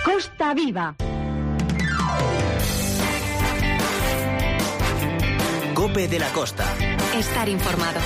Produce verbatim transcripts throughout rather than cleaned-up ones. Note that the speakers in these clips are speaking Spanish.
Costa Viva. COPE de la Costa. Estar informado.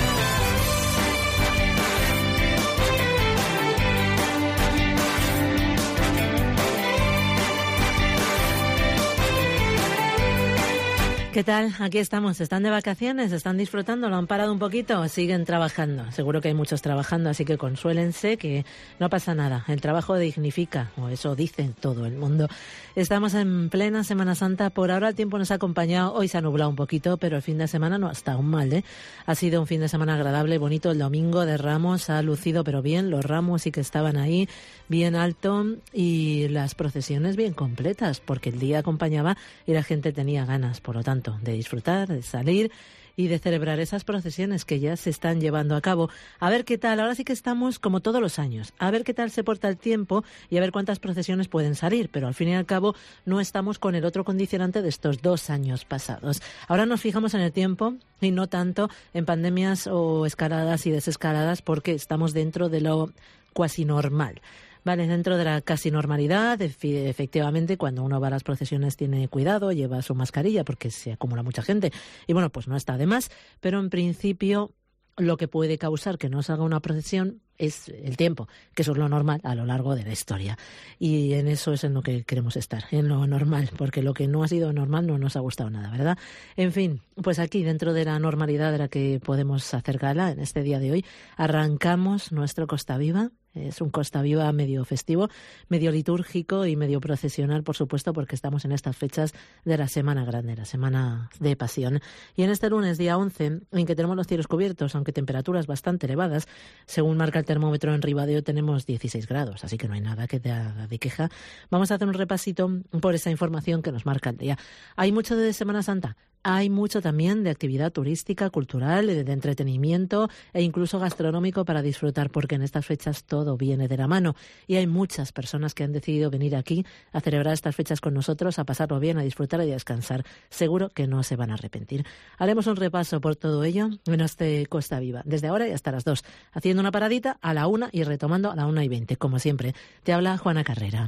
¿Qué tal? Aquí estamos. ¿Están de vacaciones? ¿Están disfrutando? ¿Lo han parado un poquito? ¿Siguen trabajando? Seguro que hay muchos trabajando, así que consuélense que no pasa nada. El trabajo dignifica, o eso dice todo el mundo. Estamos en plena Semana Santa. Por ahora el tiempo nos ha acompañado. Hoy se ha nublado un poquito, pero el fin de semana no ha estado mal, ¿eh? Ha sido un fin de semana agradable, bonito. El domingo de Ramos ha lucido, pero bien. Los ramos sí que estaban ahí, bien alto, y las procesiones bien completas, porque el día acompañaba y la gente tenía ganas, por lo tanto, de disfrutar, de salir y de celebrar esas procesiones que ya se están llevando a cabo. A ver qué tal, ahora sí que estamos como todos los años, a ver qué tal se porta el tiempo y a ver cuántas procesiones pueden salir, pero al fin y al cabo no estamos con el otro condicionante de estos dos años pasados. Ahora nos fijamos en el tiempo y no tanto en pandemias o escaladas y desescaladas, porque estamos dentro de lo cuasi normal. Vale, dentro de la casi normalidad, efectivamente, cuando uno va a las procesiones tiene cuidado, lleva su mascarilla porque se acumula mucha gente y bueno, pues no está de más, pero en principio lo que puede causar que no salga una procesión es el tiempo, que eso es lo normal a lo largo de la historia. Y en eso es en lo que queremos estar, en lo normal, porque lo que no ha sido normal no nos ha gustado nada, ¿verdad? En fin, pues aquí, dentro de la normalidad de la que podemos hacer gala en este día de hoy, arrancamos nuestro Costa Viva. Es un Costa Viva medio festivo, medio litúrgico y medio procesional, por supuesto, porque estamos en estas fechas de la Semana Grande, la Semana de Pasión. Y en este lunes, día once, en que tenemos los cielos cubiertos, aunque temperaturas bastante elevadas, según marca el termómetro en Ribadeo, tenemos dieciséis grados, así que no hay nada que te haga de queja. Vamos a hacer un repasito por esa información que nos marca el día. ¿Hay mucho de Semana Santa? Hay mucho también de actividad turística, cultural, de entretenimiento e incluso gastronómico para disfrutar, porque en estas fechas todo viene de la mano y hay muchas personas que han decidido venir aquí a celebrar estas fechas con nosotros, a pasarlo bien, a disfrutar y a descansar. Seguro que no se van a arrepentir. Haremos un repaso por todo ello en este Costa Viva, desde ahora y hasta las dos, haciendo una paradita a la una y retomando a la una y veinte, como siempre. Te habla Juana Carrera.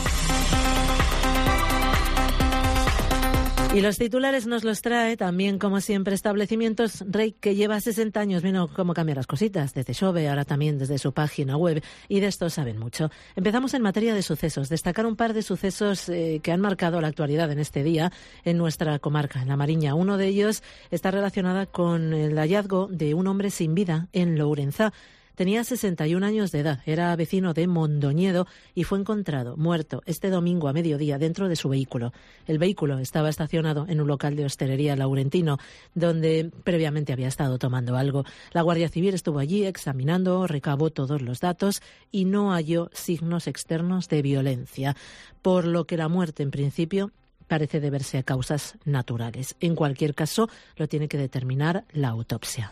Y los titulares nos los trae también, como siempre, Establecimientos Rey, que lleva sesenta años viendo cómo cambiar las cositas, desde Xove, ahora también desde su página web, y de esto saben mucho. Empezamos en materia de sucesos, destacar un par de sucesos eh, que han marcado la actualidad en este día en nuestra comarca, en La Mariña. Uno de ellos está relacionado con el hallazgo de un hombre sin vida en Lourenzá. Tenía sesenta y un años de edad, era vecino de Mondoñedo y fue encontrado muerto este domingo a mediodía dentro de su vehículo. El vehículo estaba estacionado en un local de hostelería laurentino, donde previamente había estado tomando algo. La Guardia Civil estuvo allí examinando, recabó todos los datos y no halló signos externos de violencia, por lo que la muerte en principio parece deberse a causas naturales. En cualquier caso, lo tiene que determinar la autopsia.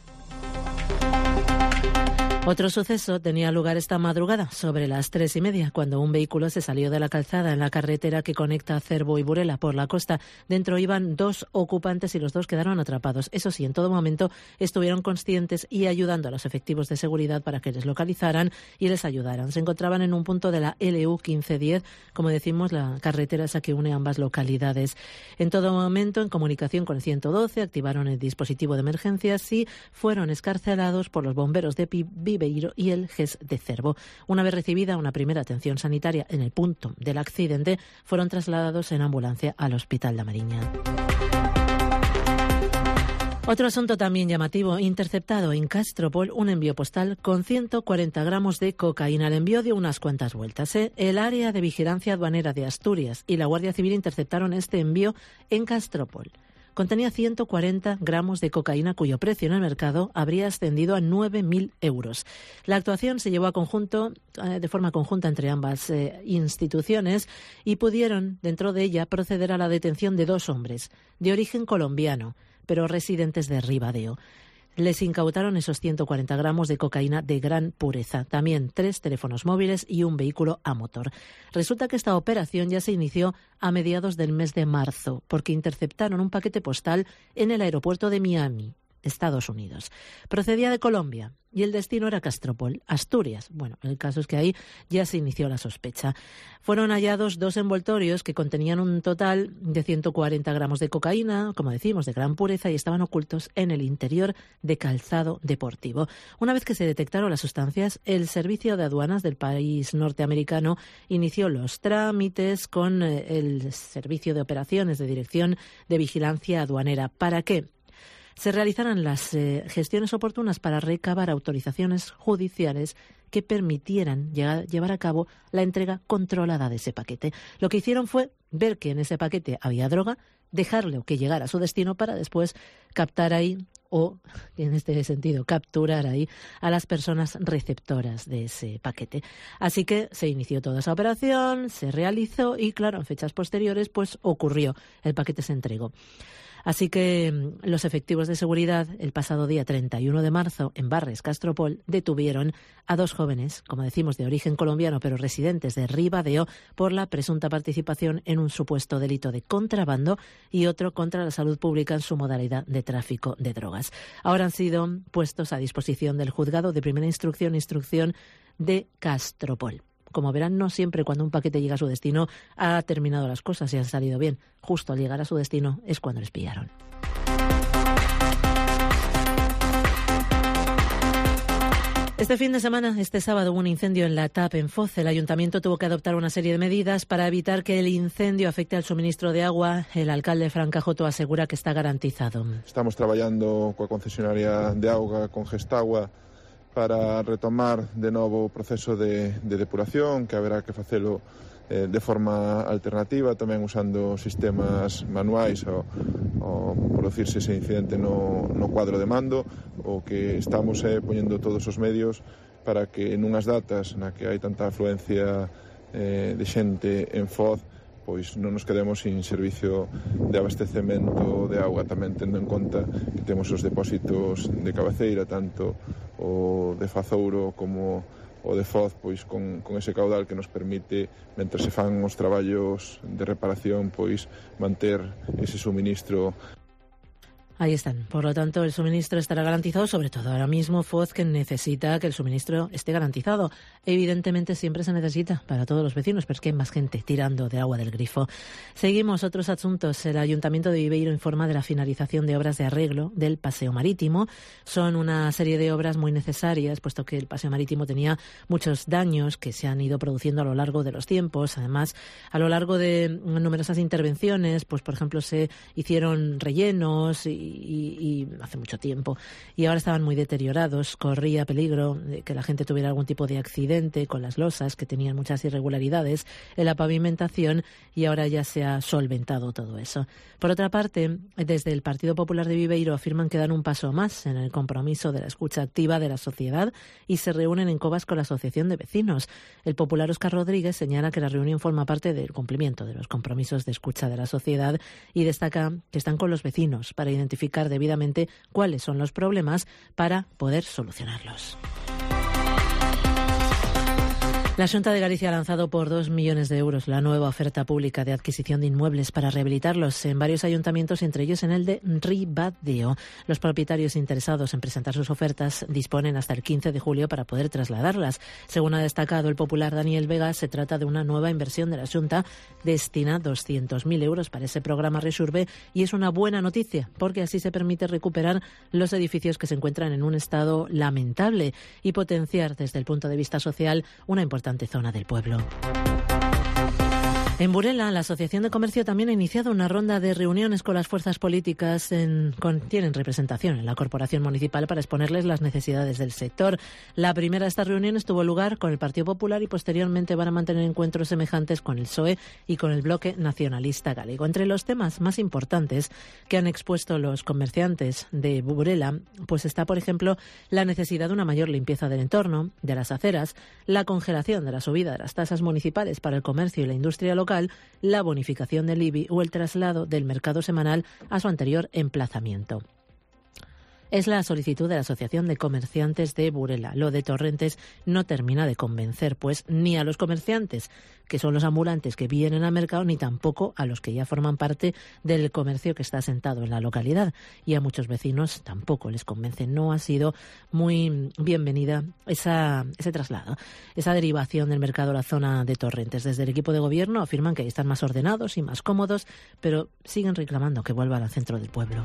Otro suceso tenía lugar esta madrugada, sobre las tres y media, cuando un vehículo se salió de la calzada en la carretera que conecta Cervo y Burela por la costa. Dentro iban dos ocupantes y los dos quedaron atrapados. Eso sí, en todo momento estuvieron conscientes y ayudando a los efectivos de seguridad para que les localizaran y les ayudaran. Se encontraban en un punto de la L U quince diez, como decimos, la carretera esa que une ambas localidades. En todo momento, en comunicación con el ciento doce, activaron el dispositivo de emergencias y fueron excarcelados por los bomberos de Viveiro y el G E S de Cervo. Una vez recibida una primera atención sanitaria en el punto del accidente, fueron trasladados en ambulancia al Hospital La Mariña. Otro asunto también llamativo, interceptado en Castropol un envío postal con ciento cuarenta gramos de cocaína. El envío dio unas cuantas vueltas, ¿eh? El área de vigilancia aduanera de Asturias y la Guardia Civil interceptaron este envío en Castropol. Contenía ciento cuarenta gramos de cocaína cuyo precio en el mercado habría ascendido a nueve mil euros. La actuación se llevó a conjunto, eh, de forma conjunta entre ambas eh, instituciones y pudieron, dentro de ella, proceder a la detención de dos hombres de origen colombiano, pero residentes de Ribadeo. Les incautaron esos ciento cuarenta gramos de cocaína de gran pureza, también tres teléfonos móviles y un vehículo a motor. Resulta que esta operación ya se inició a mediados del mes de marzo, porque interceptaron un paquete postal en el aeropuerto de Miami. Estados Unidos. Procedía de Colombia y el destino era Castropol, Asturias. Bueno, el caso es que ahí ya se inició la sospecha. Fueron hallados dos envoltorios que contenían un total de ciento cuarenta gramos de cocaína, como decimos, de gran pureza, y estaban ocultos en el interior de calzado deportivo. Una vez que se detectaron las sustancias, el Servicio de Aduanas del país norteamericano inició los trámites con el Servicio de Operaciones de Dirección de Vigilancia Aduanera. ¿Para qué? Se realizaran las eh, gestiones oportunas para recabar autorizaciones judiciales que permitieran llegar, llevar a cabo la entrega controlada de ese paquete. Lo que hicieron fue ver que en ese paquete había droga, dejarle que llegara a su destino para después captar ahí, o en este sentido capturar ahí a las personas receptoras de ese paquete. Así que se inició toda esa operación, se realizó y, claro, en fechas posteriores pues ocurrió, el paquete se entregó. Así que los efectivos de seguridad el pasado día treinta y uno de marzo en Barres, Castropol, detuvieron a dos jóvenes, como decimos, de origen colombiano pero residentes de Ribadeo, por la presunta participación en un supuesto delito de contrabando y otro contra la salud pública en su modalidad de tráfico de drogas. Ahora han sido puestos a disposición del juzgado de primera instrucción, instrucción de Castropol. Como verán, no siempre cuando un paquete llega a su destino ha terminado las cosas y han salido bien. Justo al llegar a su destino es cuando les pillaron. Este fin de semana, este sábado, hubo un incendio en la T A P en Foz. El ayuntamiento tuvo que adoptar una serie de medidas para evitar que el incendio afecte al suministro de agua. El alcalde Fran Cajoto asegura que está garantizado. Estamos traballando coa concesionaria de auga, con Gestagua, para retomar de novo o proceso de, de depuración, que haberá que facelo eh, de forma alternativa, tamén usando sistemas manuais ao, ao producirse ese incidente no, no cuadro de mando. O que estamos é eh, poñendo todos os medios para que nunhas datas na que hai tanta afluencia eh, de xente en Foz, pois non nos quedemos sin servicio de abastecemento de auga, tamén tendo en conta que temos os depósitos de cabeceira, tanto o de Fazouro como o de Foz, pois con, con ese caudal que nos permite, mentre se fan os traballos de reparación, pois manter ese suministro. Ahí están. Por lo tanto, el suministro estará garantizado, sobre todo ahora mismo Foz, que necesita que el suministro esté garantizado. Evidentemente siempre se necesita para todos los vecinos, pero es que hay más gente tirando de agua del grifo. Seguimos, otros asuntos. El Ayuntamiento de Viveiro informa de la finalización de obras de arreglo del paseo marítimo. Son una serie de obras muy necesarias, puesto que el paseo marítimo tenía muchos daños que se han ido produciendo a lo largo de los tiempos. Además, a lo largo de numerosas intervenciones, pues por ejemplo, se hicieron rellenos y Y, y hace mucho tiempo, y ahora estaban muy deteriorados. Corría peligro de que la gente tuviera algún tipo de accidente con las losas, que tenían muchas irregularidades en la pavimentación, y ahora ya se ha solventado todo eso. Por otra parte, desde el Partido Popular de Viveiro afirman que dan un paso más en el compromiso de la escucha activa de la sociedad y se reúnen en Covas con la Asociación de Vecinos. El popular Óscar Rodríguez señala que la reunión forma parte del cumplimiento de los compromisos de escucha de la sociedad y destaca que están con los vecinos para identificar debidamente cuáles son los problemas para poder solucionarlos. La Xunta de Galicia ha lanzado por dos millones de euros la nueva oferta pública de adquisición de inmuebles para rehabilitarlos en varios ayuntamientos, entre ellos en el de Ribadeo. Los propietarios interesados en presentar sus ofertas disponen hasta el quince de julio para poder trasladarlas. Según ha destacado el popular Daniel Vega, se trata de una nueva inversión de la Xunta, destina doscientos mil euros para ese programa Resurbe, y es una buena noticia porque así se permite recuperar los edificios que se encuentran en un estado lamentable y potenciar desde el punto de vista social una importante zona del pueblo. En Burela, la Asociación de Comercio también ha iniciado una ronda de reuniones con las fuerzas políticas en, con, tienen representación en la Corporación Municipal para exponerles las necesidades del sector. La primera de estas reuniones tuvo lugar con el Partido Popular y posteriormente van a mantener encuentros semejantes con el P S O E y con el Bloque Nacionalista Galego. Entre los temas más importantes que han expuesto los comerciantes de Burela, pues está, por ejemplo, la necesidad de una mayor limpieza del entorno, de las aceras, la congelación de la subida de las tasas municipales para el comercio y la industria local, la bonificación del I B I o el traslado del mercado semanal a su anterior emplazamiento. Es la solicitud de la Asociación de Comerciantes de Burela. Lo de Torrentes no termina de convencer, pues ni a los comerciantes, que son los ambulantes que vienen al mercado, ni tampoco a los que ya forman parte del comercio que está asentado en la localidad. Y a muchos vecinos tampoco les convence. No ha sido muy bienvenida esa, ese traslado, esa derivación del mercado a la zona de Torrentes. Desde el equipo de gobierno afirman que ahí están más ordenados y más cómodos, pero siguen reclamando que vuelvan al centro del pueblo.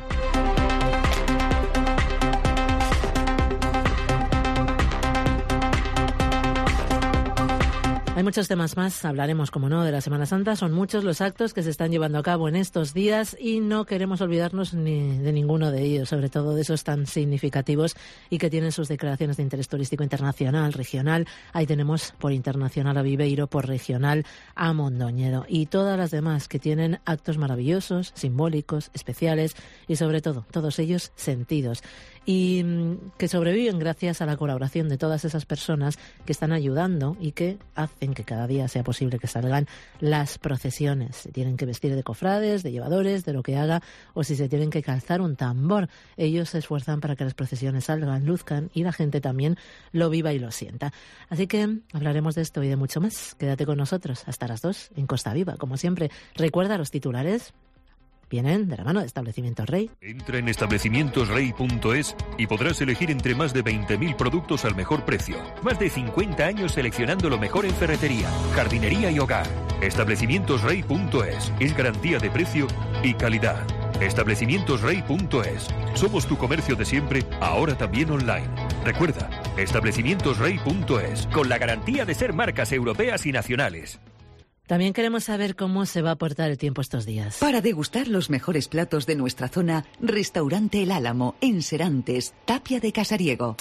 Hay muchos temas más, hablaremos, como no, de la Semana Santa. Son muchos los actos que se están llevando a cabo en estos días y no queremos olvidarnos ni de ninguno de ellos, sobre todo de esos tan significativos y que tienen sus declaraciones de interés turístico internacional, regional. Ahí tenemos por internacional a Viveiro, por regional a Mondoñedo y todas las demás que tienen actos maravillosos, simbólicos, especiales y sobre todo, todos ellos sentidos. Y que sobreviven gracias a la colaboración de todas esas personas que están ayudando y que hacen que cada día sea posible que salgan las procesiones. Se tienen que vestir de cofrades, de llevadores, de lo que haga, o si se tienen que calzar un tambor. Ellos se esfuerzan para que las procesiones salgan, luzcan y la gente también lo viva y lo sienta. Así que hablaremos de esto y de mucho más. Quédate con nosotros hasta las dos en Costa Viva, como siempre. Recuerda los titulares. Vienen de la mano de Establecimientos Rey. Entra en establecimientos rey punto es y podrás elegir entre más de veinte mil productos al mejor precio. Más de cincuenta años seleccionando lo mejor en ferretería, jardinería y hogar. establecimientos rey punto es es garantía de precio y calidad. establecimientos rey punto es. Somos tu comercio de siempre, ahora también online. Recuerda, establecimientos rey punto es, con la garantía de ser marcas europeas y nacionales. También queremos saber cómo se va a portar el tiempo estos días. Para degustar los mejores platos de nuestra zona, Restaurante El Álamo, en Serantes, Tapia de Casariego.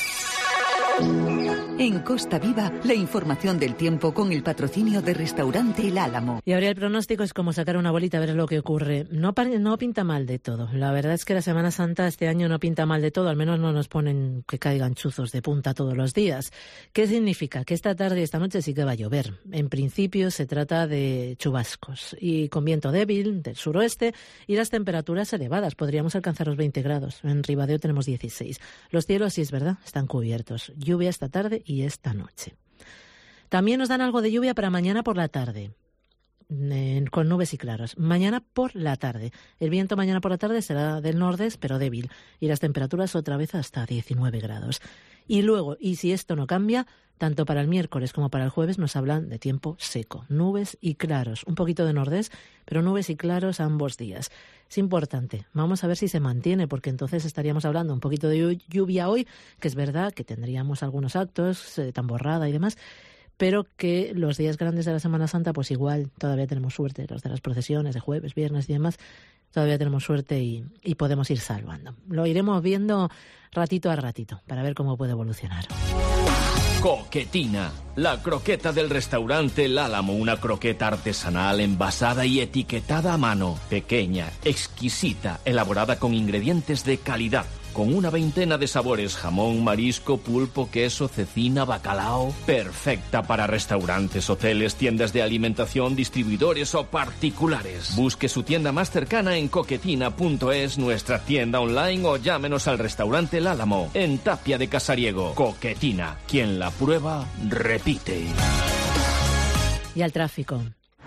En Costa Viva, la información del tiempo con el patrocinio de Restaurante El Álamo. Y ahora el pronóstico es como sacar una bolita a ver lo que ocurre. No, no pinta mal de todo. La verdad es que la Semana Santa este año no pinta mal de todo. Al menos no nos ponen que caigan chuzos de punta todos los días. ¿Qué significa? Que esta tarde y esta noche sí que va a llover. En principio se trata de chubascos y con viento débil del suroeste y las temperaturas elevadas. Podríamos alcanzar los veinte grados. En Ribadeo tenemos dieciséis. Los cielos, sí es verdad, están cubiertos. Lluvia esta tarde y esta noche. También nos dan algo de lluvia para mañana por la tarde, eh, con nubes y claros. Mañana por la tarde. El viento mañana por la tarde será del nordeste, pero débil. Y las temperaturas otra vez hasta diecinueve grados. Y luego, y si esto no cambia, tanto para el miércoles como para el jueves nos hablan de tiempo seco. Nubes y claros. Un poquito de nordeste, pero nubes y claros ambos días. Es importante. Vamos a ver si se mantiene, porque entonces estaríamos hablando un poquito de lluvia hoy, que es verdad que tendríamos algunos actos, eh, tamborrada y demás, pero que los días grandes de la Semana Santa, pues igual todavía tenemos suerte, los de las procesiones de jueves, viernes y demás, todavía tenemos suerte y, y podemos ir salvando. Lo iremos viendo ratito a ratito para ver cómo puede evolucionar. Coquetina, la croqueta del restaurante El Álamo, una croqueta artesanal envasada y etiquetada a mano, pequeña, exquisita, elaborada con ingredientes de calidad, con una veintena de sabores: jamón, marisco, pulpo, queso, cecina, bacalao. Perfecta para restaurantes, hoteles, tiendas de alimentación, distribuidores o particulares. Busque su tienda más cercana en coquetina punto es, nuestra tienda online, o llámenos al restaurante El Álamo, en Tapia de Casariego. Coquetina, quien la prueba, repite. Y al tráfico.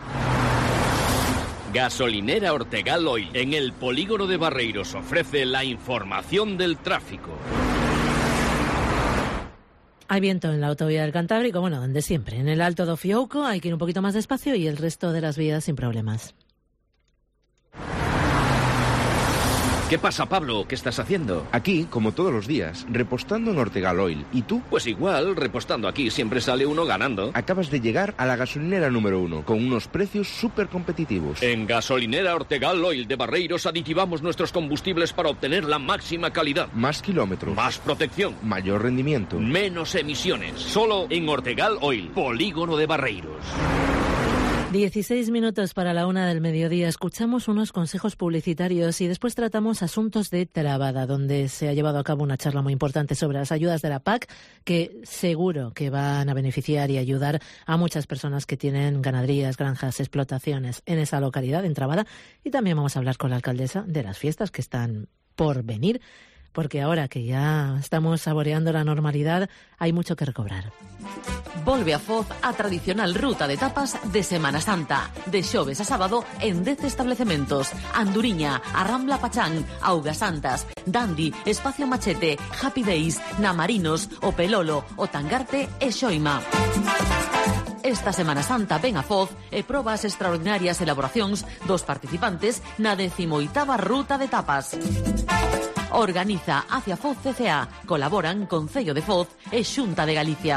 Gasolinera Ortegal Oil, en el polígono de Barreiros, ofrece la información del tráfico. Hay viento en la autovía del Cantábrico, bueno, donde siempre. En el Alto do Fiouco hay que ir un poquito más despacio y el resto de las vías sin problemas. ¿Qué pasa, Pablo? ¿Qué estás haciendo? Aquí, como todos los días, repostando en Ortegal Oil. ¿Y tú? Pues igual, repostando aquí siempre sale uno ganando. Acabas de llegar a la gasolinera número uno, con unos precios súper competitivos. En Gasolinera Ortegal Oil de Barreiros aditivamos nuestros combustibles para obtener la máxima calidad. Más kilómetros. Más protección. Mayor rendimiento. Menos emisiones. Solo en Ortegal Oil, polígono de Barreiros. dieciséis minutos para la una del mediodía. Escuchamos unos consejos publicitarios y después tratamos asuntos de Trabada, donde se ha llevado a cabo una charla muy importante sobre las ayudas de la P A C, que seguro que van a beneficiar y ayudar a muchas personas que tienen ganaderías, granjas, explotaciones en esa localidad, en Trabada. Y también vamos a hablar con la alcaldesa de las fiestas que están por venir. porque ahora que ya estamos saboreando la normalidad, hay mucho que recobrar. Volve a Foz a tradicional ruta de tapas de Semana Santa. De xoves a sábado en dez establecementos. Anduriña, a Rambla Pachán, Augas Santas, Dandi, Espacio Machete, Happy Days, Namarinos, o Pelolo, o Tangarte e Xoima. Esta Semana Santa ven a Foz e proba as extraordinarias elaboracións dos participantes na decimoitava ruta de tapas. Organiza Hacia Foz C C A. Colaboran Concello de Foz e Xunta de Galicia.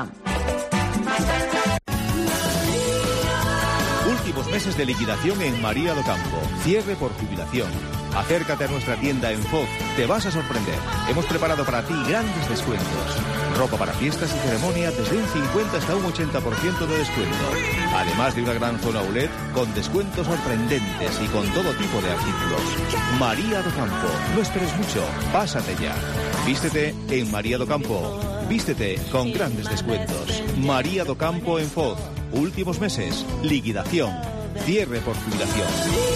Últimos meses de liquidación en María do Campo. Cierre por jubilación. Acércate a nuestra tienda en Foz. Te vas a sorprender. Hemos preparado para ti grandes descuentos. Ropa para fiestas y ceremonia desde un cincuenta hasta un ochenta por ciento de descuento. Además de una gran zona O L E D con descuentos sorprendentes y con todo tipo de artículos. María do Campo. No esperes mucho. Pásate ya. Vístete en María do Campo. Vístete con grandes descuentos. María do Campo en Foz. Últimos meses. Liquidación. Cierre por jubilación.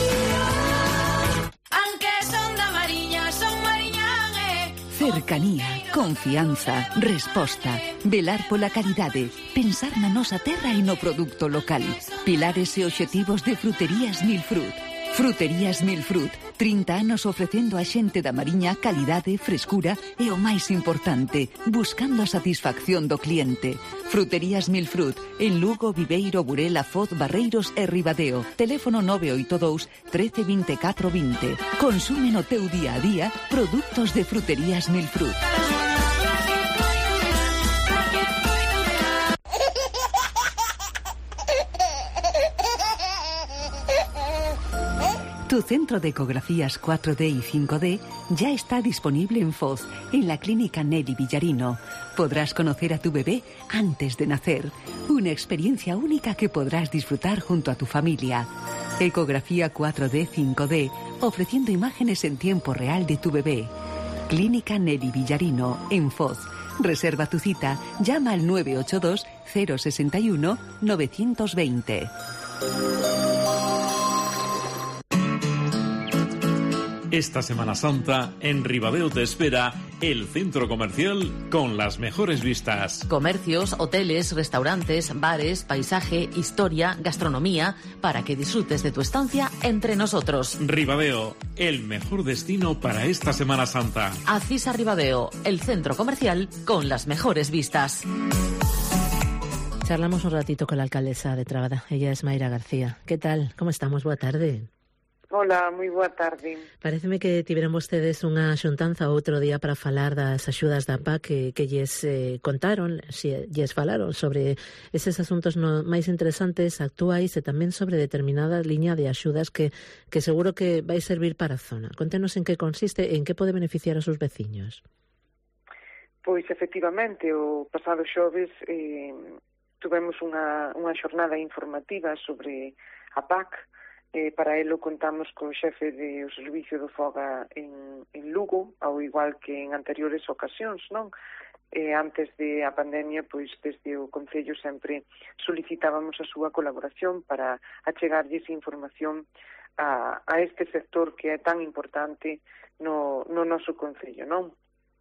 Cercanía, confianza, resposta, velar pola calidade, pensar na nosa terra e no produto local. Pilares e obxectivos de Fruterías Milfrut. Fruterías Milfrut, trinta anos ofrecendo a xente da Mariña calidade, frescura e o máis importante, buscando a satisfacción do cliente. Fruterías Milfrut, en Lugo, Viveiro, Burela, Foz, Barreiros e Ribadeo. Teléfono nove oito dous, trece, veinticuatro, veinte. Consume no teu día a día produtos de Fruterías Milfrut. Tu centro de ecografías cuatro D y cinco D ya está disponible en Foz, en la clínica Nelly Villarino. Podrás conocer a tu bebé antes de nacer. Una experiencia única que podrás disfrutar junto a tu familia. Ecografía cuatro D, cinco D, ofreciendo imágenes en tiempo real de tu bebé. Clínica Nelly Villarino, en Foz. Reserva tu cita, llama al nueve ocho dos, cero seis uno, nueve dos cero. Esta Semana Santa, en Ribadeo te espera el centro comercial con las mejores vistas. Comercios, hoteles, restaurantes, bares, paisaje, historia, gastronomía, para que disfrutes de tu estancia entre nosotros. Ribadeo, el mejor destino para esta Semana Santa. Acisa Ribadeo, el centro comercial con las mejores vistas. Charlamos un ratito con la alcaldesa de Trabada. Ella es Mayra García. ¿Qué tal? ¿Cómo estamos? Boa tarde. Hola, moi boa tarde. Pareceme que tiveron vostedes unha xuntanza outro día para falar das axudas da P A C que, que lles eh, contaron, si lles falaron sobre eses asuntos no, máis interesantes, actuais e tamén sobre determinada liña de axudas que, que seguro que vai servir para a zona. Contenos en que consiste e en que pode beneficiar a sus veciños. Pois, efectivamente, o pasado xoves eh, tuvemos unha, unha xornada informativa sobre a P A C. Eh, para elo contamos co xefe do Servicio do Foga en, en Lugo, ao igual que en anteriores ocasións, non? Eh, antes de a pandemia, pois desde o Concello sempre solicitábamos a súa colaboración para achegarlles información a, a este sector que é tan importante no, no noso Concello, non?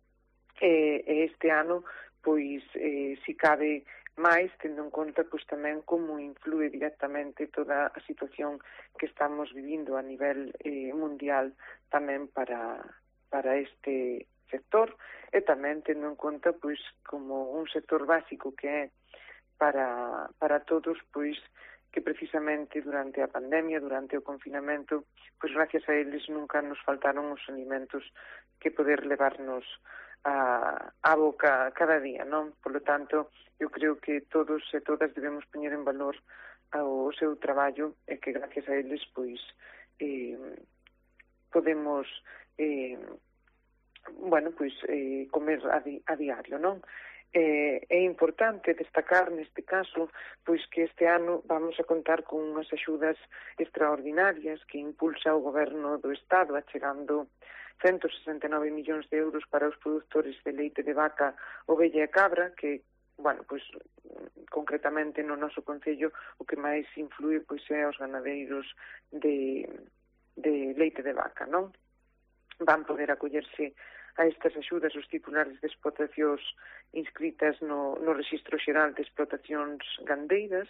E, e este ano, pois, eh, si cabe máis, tendo en conta pois, tamén como influe directamente toda a situación que estamos vivindo a nivel eh, mundial tamén para, para este sector e tamén tendo en conta pois, como un sector básico que é para, para todos, pois que precisamente durante a pandemia, durante o confinamento, pois gracias a eles nunca nos faltaron os alimentos que poder levarnos a, a boca cada día, non? Por lo tanto, eu creo que todos e todas debemos poñer en valor o seu traballo e que gracias a eles, pois, eh, podemos, eh, bueno, pois, eh, comer a, di a diario, non? Eh, é importante destacar neste caso pois que este ano vamos a contar con unhas axudas extraordinarias que impulsa o Goberno do Estado achegando ciento sesenta e nove millóns de euros para os produtores de leite de vaca, ovella e cabra, que, bueno, pois, concretamente no noso Concello o que máis influe pois é os ganadeiros de, de leite de vaca, non? Van poder acollerse a estas axudas os titulares de explotacións inscritas no, no Rexistro Xeral de Explotacións Gandeiras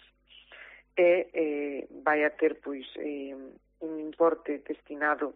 e eh, vai a ter pois eh, un importe destinado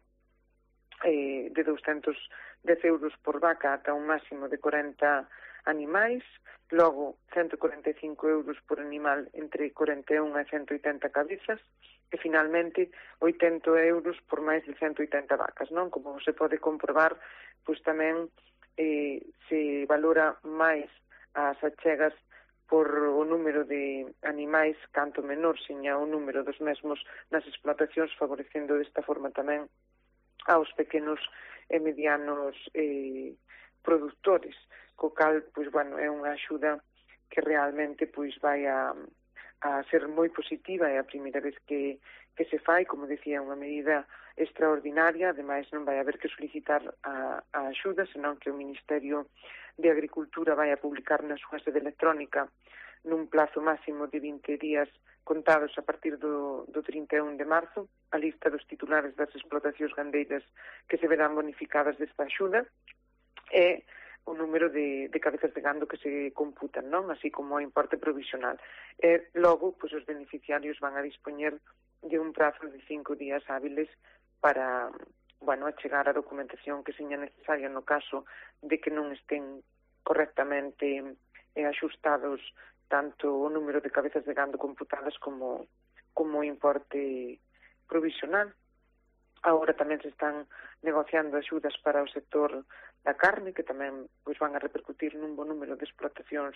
eh, de douscentos dez euros por vaca ata un máximo de corenta animais, logo ciento cuarenta e cinco euros por animal entre corenta e un e ciento oitenta cabezas, e finalmente oitenta euros por máis de ciento oitenta vacas, non? Como se pode comprobar, pois tamén eh, se valora máis as achegas por o número de animais canto menor seña o número dos mesmos nas explotacións, favorecendo desta forma tamén aos pequenos e medianos eh, produtores, co cal, pois, bueno, é unha axuda que realmente, pois, vai a, a ser moi positiva, é a primeira vez que, que se fai, como decía, unha medida extraordinaria, ademais non vai haber que solicitar a, a axuda, senón que o Ministerio de Agricultura vai a publicar na súa sede electrónica nun plazo máximo de vinte días contados a partir do, do trinta e un de marzo, a lista dos titulares das explotacións gandeiras que se verán bonificadas desta axuda e o número de, de cabezas de gando que se computan, non? Así como o importe provisional. E logo, pois, os beneficiarios van a dispoñer de un prazo de cinco días hábiles para, bueno, achegar a documentación que seña necesaria no caso de que non estén correctamente eh, axustados tanto o número de cabezas de gando computadas como, como o importe provisional. Agora tamén se están negociando axudas para o sector da carne, que tamén pois, van a repercutir nun bo número de explotacións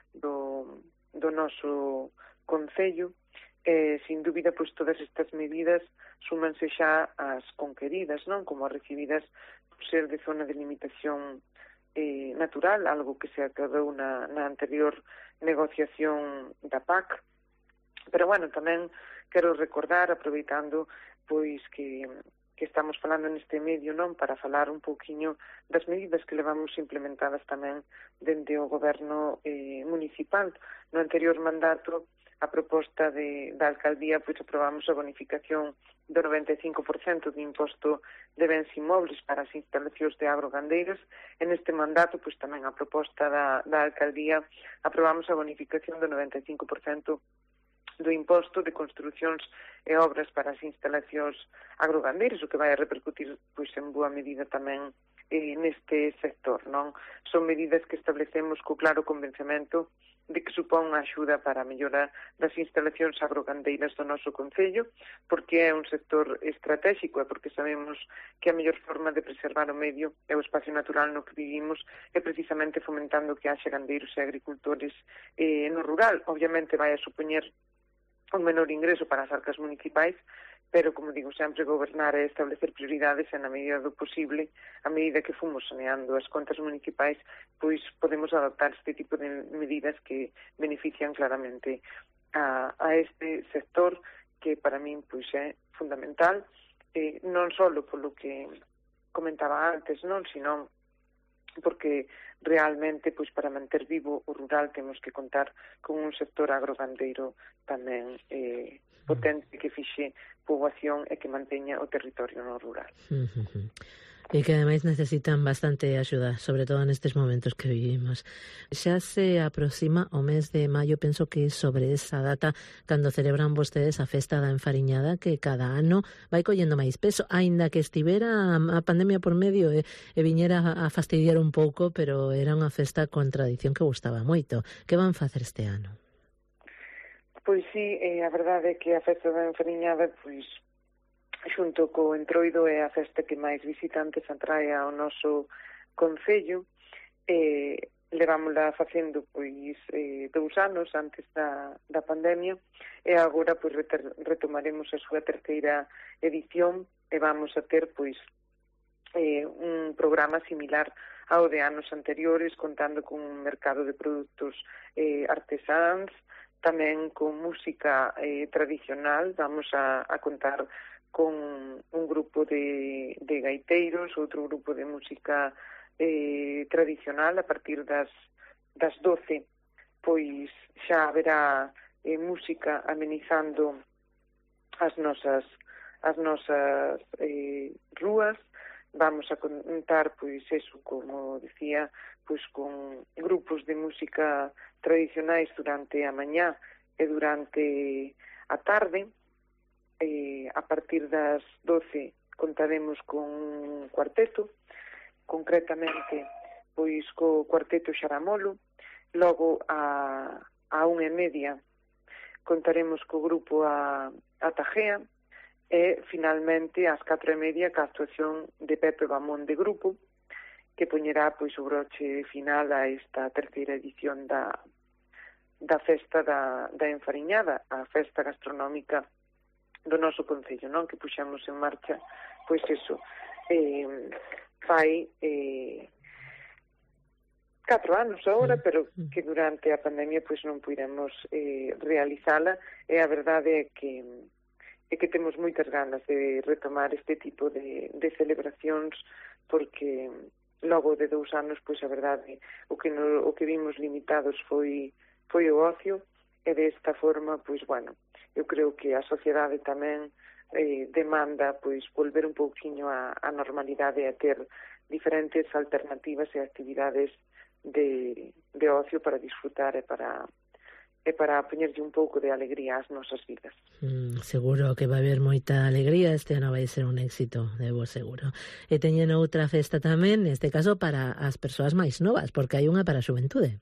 do, do noso concello. Eh, sin dúbida, pois, todas estas medidas súmanse xa ás conqueridas, non? Como as recibidas por ser de zona de limitación eh, natural, algo que se acabou na, na anterior negociación da P A C. Pero, bueno, tamén quero recordar, aproveitando, pois, que... que estamos falando neste medio, non, para falar un pouquiño das medidas que levamos implementadas tamén dende o goberno eh, municipal. No anterior mandato, a proposta de, da alcaldía, pois aprobamos a bonificación do noventa e cinco por cento do imposto de bens inmobles para as instalacións de agrogandeiras. En este mandato, pois tamén a proposta da, da alcaldía, aprobamos a bonificación do noventa e cinco por cento do imposto de construcións e obras para as instalacións agrogandeiras, o que vai a repercutir pois en boa medida tamén eh, neste sector, non? Son medidas que establecemos co claro convencemento de que supón unha axuda para a mellora das instalacións agrogandeiras do noso concello, porque é un sector estratégico e porque sabemos que a mellor forma de preservar o medio e o espacio natural no que vivimos é precisamente fomentando que haxa gandeiros e agricultores eh, no rural. Obviamente vai a supoñer un menor ingreso para as arcas municipais, pero, como digo, sempre gobernar e establecer prioridades e na medida do posible, a medida que fomos saneando as contas municipais, pois podemos adoptar este tipo de medidas que benefician claramente a, a este sector que para min pois é fundamental, eh, non só polo que comentaba antes, non, sino porque realmente, pois, para manter vivo o rural temos que contar con un sector agrogandeiro tamén eh, potente que fixe poboación e que manteña o territorio no rural. Uh-huh. E que ademais necesitan bastante axuda, sobre todo nestes momentos que vivimos. Xa se aproxima o mes de maio, penso que sobre esa data cando celebran vostedes a festa da enfariñada, que cada ano vai collendo máis peso, aínda que estivera a pandemia por medio e, e viñera a fastidiar un pouco, pero era unha festa con tradición que gustaba moito. Que van facer este ano? Pois sí, eh, a verdade é que a festa da enfariñada, pois, xunto co Entroido é a festa que máis visitantes atrae ao noso concello. Eh, levámola facendo pois eh, dous anos antes da, da pandemia e agora pois retomaremos a súa terceira edición e vamos a ter pois eh, un programa similar ao de anos anteriores, contando con un mercado de produtos eh, artesáns, tamén con música eh, tradicional. Vamos a, a contar con un grupo de, de gaiteiros, outro grupo de música eh, tradicional. A partir das, das doce, pois xa haberá eh, música amenizando as nosas, as nosas eh, rúas. vamos a contar, pois, eso, como decía, pois, con grupos de música tradicionais durante a mañá e durante a tarde. Eh, a partir das doce contaremos con un cuarteto, concretamente, pois, co cuarteto Xaramolo. Logo, a, a unha e media, contaremos co grupo a, a Tajea, e, finalmente, ás catro e media, ca actuación de Pepe Bamón de grupo, que poñerá, pois, o broche final a esta terceira edición da, da festa da, da Enfariñada, a festa gastronómica do noso concello, non? Que puxamos en marcha, pois, eso, eh, fai eh, catro anos agora, pero que durante a pandemia, pois, non pudemos eh, realizala, e a verdade é que é que temos moitas ganas de retomar este tipo de, de celebracións, porque logo de dous anos, pois, a verdade, o que, no, o que vimos limitados foi, foi o ocio, e desta forma, pois, bueno, eu creo que a sociedade tamén eh, demanda, pois, volver un pouquiño a, a normalidade e a ter diferentes alternativas e actividades de, de ocio para disfrutar e para e para poñerlle un pouco de alegría ás nosas vidas. Mm, seguro que vai haber moita alegría, este ano vai ser un éxito, debo seguro. E teñen outra festa tamén, neste caso para as persoas máis novas, porque hai unha para a xuventude.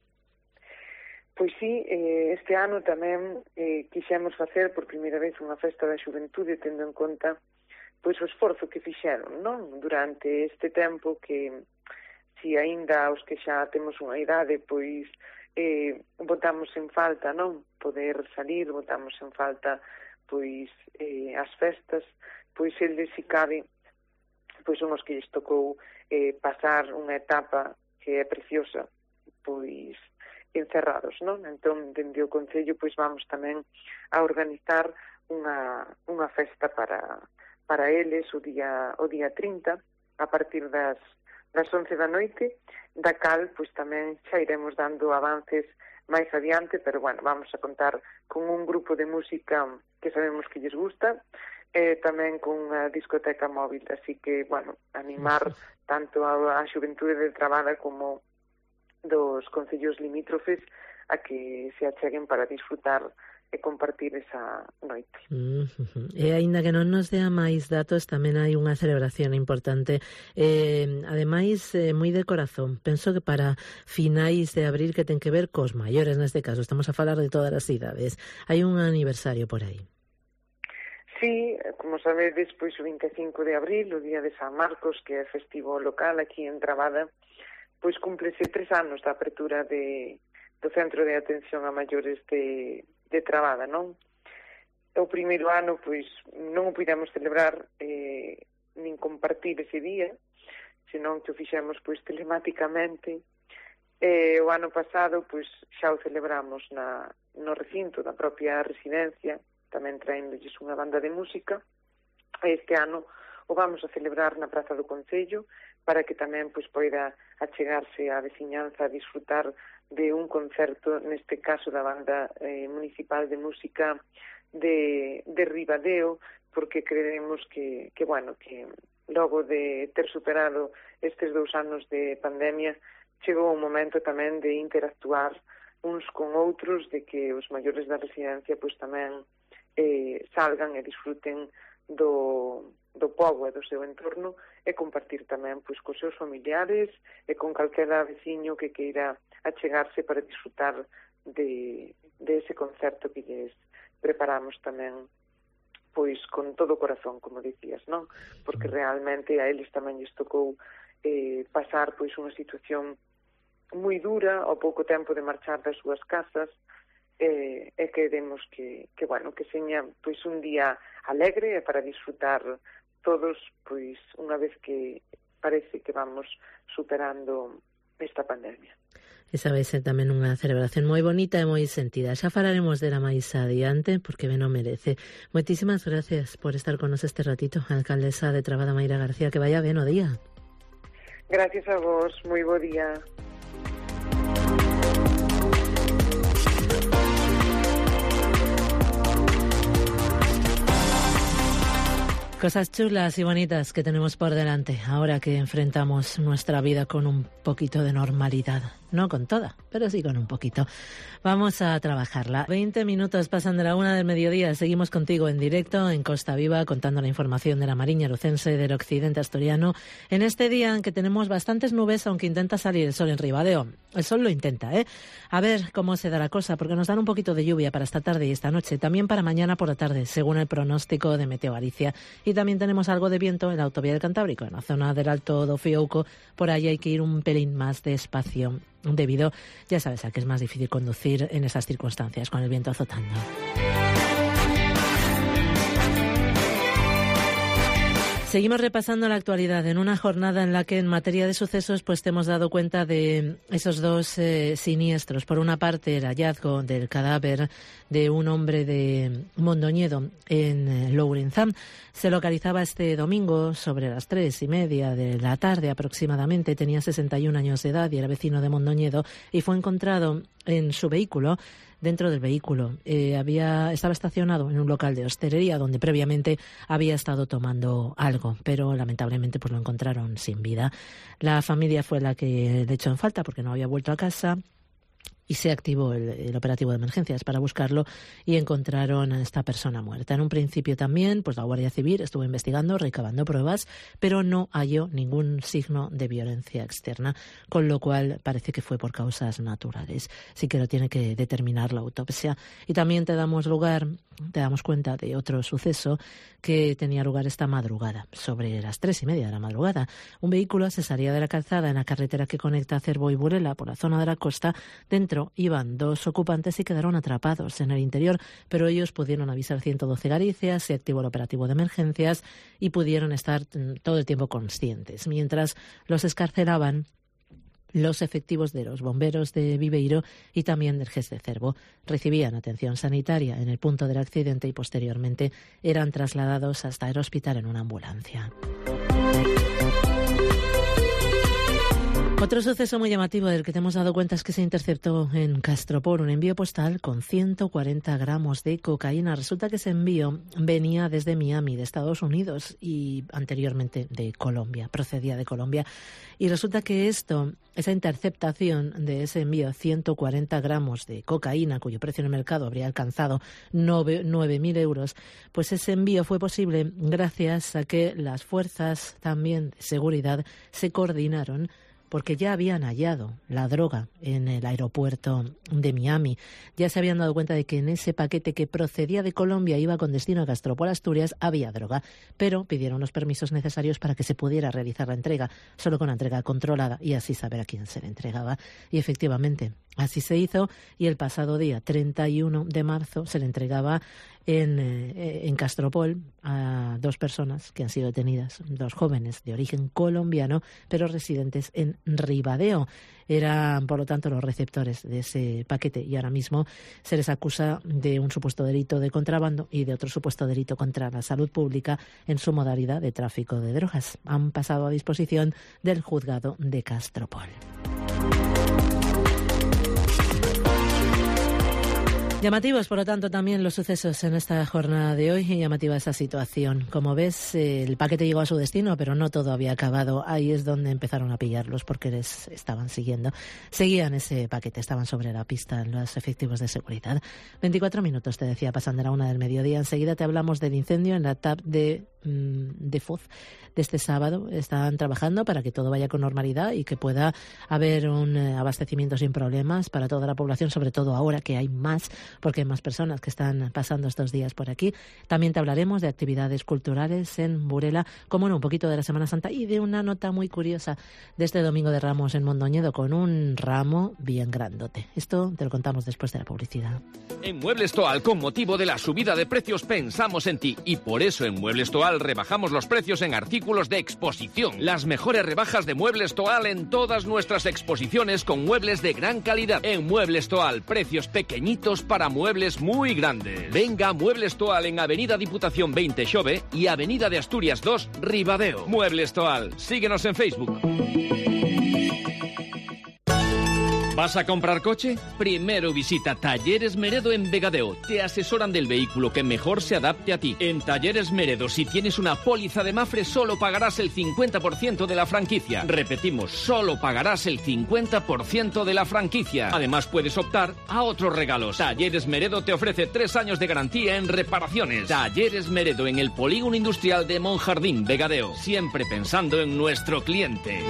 Pois sí, eh, este ano tamén eh, quixemos facer por primeira vez unha festa da xuventude, tendo en conta pois o esforzo que fixeron, non? Durante este tempo que, si aínda os que xa temos unha idade, pois eh, botamos en falta, non? Poder salir, botamos en falta pois eh, as festas, pois eles, si cabe, pois son os que lles tocou eh, pasar unha etapa que é preciosa, pois encerrados, non? Entón, dende o Concello, pois vamos tamén a organizar unha, unha festa para, para eles o día, o día trinta, a partir das, das once da noite, da cal, pois tamén xa iremos dando avances máis adiante, pero, bueno, vamos a contar con un grupo de música que sabemos que lles gusta, e tamén con unha discoteca móvil, así que, bueno, animar tanto a, a xuventude de Trabada como dos concellos limítrofes a que se acheguen para disfrutar e compartir esa noite. Uh-huh. E aínda que non nos dea máis datos, tamén hai unha celebración importante, eh, ademais eh, moi de corazón. Penso que para finais de abril, que ten que ver cos maiores neste caso, estamos a falar de todas as idades, hai un aniversario por aí. Sí, como sabedes, pois o vinte e cinco de abril, o día de San Marcos, que é festivo local aquí en Trabada, pois cúmplese tres anos da apertura de, do Centro de Atención a Maiores de, de Trabada, non? O primeiro ano, pois, non o pudemos celebrar eh, nin compartir ese día, senón que o fixemos, pois, telemáticamente. E o ano pasado, pois, xa o celebramos na, no recinto da propia residencia, tamén traéndolles unha banda de música. Este ano o vamos a celebrar na Praza do Concello, para que tamén pois poida achegarse á veciñanza a disfrutar de un concerto, neste caso da banda eh, municipal de música de, de Ribadeo, porque creemos que, que, bueno, que logo de ter superado estes dous anos de pandemia, chegou un momento tamén de interactuar uns con outros, de que os maiores da residencia pois tamén eh, salgan e disfruten do, do pobo e do seu entorno, e compartir tamén pois cos seus familiares e con calquera veciño que queira achegarse para disfrutar de, de ese concerto que lles preparamos tamén pois con todo o corazón, como dicías, non? Porque realmente a eles tamén lles tocou eh, pasar pois unha situación moi dura ao pouco tempo de marchar das súas casas, e, e queremos que, que, bueno, que seña pois un día alegre e para disfrutar todos, pois unha vez que parece que vamos superando esta pandemia. Esa vai ser tamén unha celebración moi bonita e moi sentida. Xa falaremos dela máis adiante, porque ben o merece. Moitísimas gracias por estar con nos este ratito, alcaldesa de Trabada, Mayra García, que vaya ben o día. Gracias a vos, moi bo día. Cosas chulas y bonitas que tenemos por delante, ahora que enfrentamos nuestra vida con un poquito de normalidad. No con toda, pero sí con un poquito. Vamos a trabajarla. veinte minutos pasan de la una del mediodía. Seguimos contigo en directo en Costa Viva, contando la información de la Mariña Lucense, del occidente asturiano, en este día en que tenemos bastantes nubes, aunque intenta salir el sol en Ribadeo. El sol lo intenta, ¿eh? A ver cómo se da la cosa, porque nos dan un poquito de lluvia para esta tarde y esta noche, también para mañana por la tarde, según el pronóstico de Meteo Galicia. Y también tenemos algo de viento en la autovía del Cantábrico, en la zona del Alto do Fiouco. Por ahí hay que ir un pelín más despacio, debido, ya sabes, a que es más difícil conducir en esas circunstancias, con el viento azotando. Seguimos repasando la actualidad en una jornada en la que en materia de sucesos pues te hemos dado cuenta de esos dos eh, siniestros. Por una parte, el hallazgo del cadáver de un hombre de Mondoñedo en eh, Lourenzán. Se localizaba este domingo sobre las tres y media de la tarde aproximadamente. Tenía sesenta y un años de edad y era vecino de Mondoñedo y fue encontrado en su vehículo. Dentro del vehículo eh, había estaba estacionado en un local de hostelería donde previamente había estado tomando algo, pero lamentablemente pues lo encontraron sin vida. La familia fue la que le echó en falta porque no había vuelto a casa. Y se activó el, el operativo de emergencias para buscarlo y encontraron a esta persona muerta. En un principio también, pues la Guardia Civil estuvo investigando, recabando pruebas, pero no halló ningún signo de violencia externa, con lo cual parece que fue por causas naturales. Sí que lo tiene que determinar la autopsia. Y también te damos lugar, te damos cuenta de otro suceso que tenía lugar esta madrugada, sobre las tres y media de la madrugada. Un vehículo se salía de la calzada en la carretera que conecta Cervo y Burela por la zona de la costa. Dentro iban dos ocupantes y quedaron atrapados en el interior, pero ellos pudieron avisar ciento doce Galicia, se activó el operativo de emergencias y pudieron estar todo el tiempo conscientes. Mientras los excarcelaban los efectivos de los bomberos de Viveiro y también del G E S de Cervo. Recibían atención sanitaria en el punto del accidente y posteriormente eran trasladados hasta el hospital en una ambulancia. Otro suceso muy llamativo del que te hemos dado cuenta es que se interceptó en Castropol un envío postal con ciento cuarenta gramos de cocaína. Resulta que ese envío venía desde Miami, de Estados Unidos, y anteriormente de Colombia, procedía de Colombia. Y resulta que esto, esa interceptación de ese envío, ciento cuarenta gramos de cocaína, cuyo precio en el mercado habría alcanzado nueve mil euros, pues ese envío fue posible gracias a que las fuerzas también de seguridad se coordinaron, porque ya habían hallado la droga en el aeropuerto de Miami. Ya se habían dado cuenta de que en ese paquete que procedía de Colombia iba con destino a Castropol, Asturias, había droga, pero pidieron los permisos necesarios para que se pudiera realizar la entrega, solo con la entrega controlada y así saber a quién se le entregaba. Y efectivamente, así se hizo y el pasado día treinta y uno de marzo se le entregaba en, eh, en Castropol a dos personas que han sido detenidas, dos jóvenes de origen colombiano, pero residentes en Ribadeo. Eran, por lo tanto, los receptores de ese paquete y ahora mismo se les acusa de un supuesto delito de contrabando y de otro supuesto delito contra la salud pública en su modalidad de tráfico de drogas. Han pasado a disposición del juzgado de Castropol. Llamativos, por lo tanto, también los sucesos en esta jornada de hoy y llamativa esa situación. Como ves, el paquete llegó a su destino, pero no todo había acabado. Ahí es donde empezaron a pillarlos porque les estaban siguiendo. Seguían ese paquete, estaban sobre la pista los efectivos de seguridad. veinticuatro minutos, te decía, pasan de la una del mediodía. Enseguida te hablamos del incendio en la T A P de, de Foz de este sábado. Están trabajando para que todo vaya con normalidad y que pueda haber un abastecimiento sin problemas para toda la población, sobre todo ahora que hay más, porque hay más personas que están pasando estos días por aquí. También te hablaremos de actividades culturales en Burela, como no, un poquito de la Semana Santa y de una nota muy curiosa de este Domingo de Ramos en Mondoñedo, con un ramo bien grandote. Esto te lo contamos después de la publicidad. En Muebles Toal, con motivo de la subida de precios, pensamos en ti. Y por eso en Muebles Toal rebajamos los precios en artículos de exposición. Las mejores rebajas de Muebles Toal en todas nuestras exposiciones, con muebles de gran calidad. En Muebles Toal, precios pequeñitos para muebles muy grandes. Venga a Muebles Toal en Avenida Diputación veinte Xove y Avenida de Asturias dos Ribadeo. Muebles Toal, síguenos en Facebook. ¿Vas a comprar coche? Primero visita Talleres Meredo en Vegadeo. Te asesoran del vehículo que mejor se adapte a ti. En Talleres Meredo, si tienes una póliza de Mafre, solo pagarás el cincuenta por ciento de la franquicia. Repetimos, solo pagarás el cincuenta por ciento de la franquicia. Además, puedes optar a otros regalos. Talleres Meredo te ofrece tres años de garantía en reparaciones. Talleres Meredo en el Polígono Industrial de Monjardín, Vegadeo. Siempre pensando en nuestro cliente.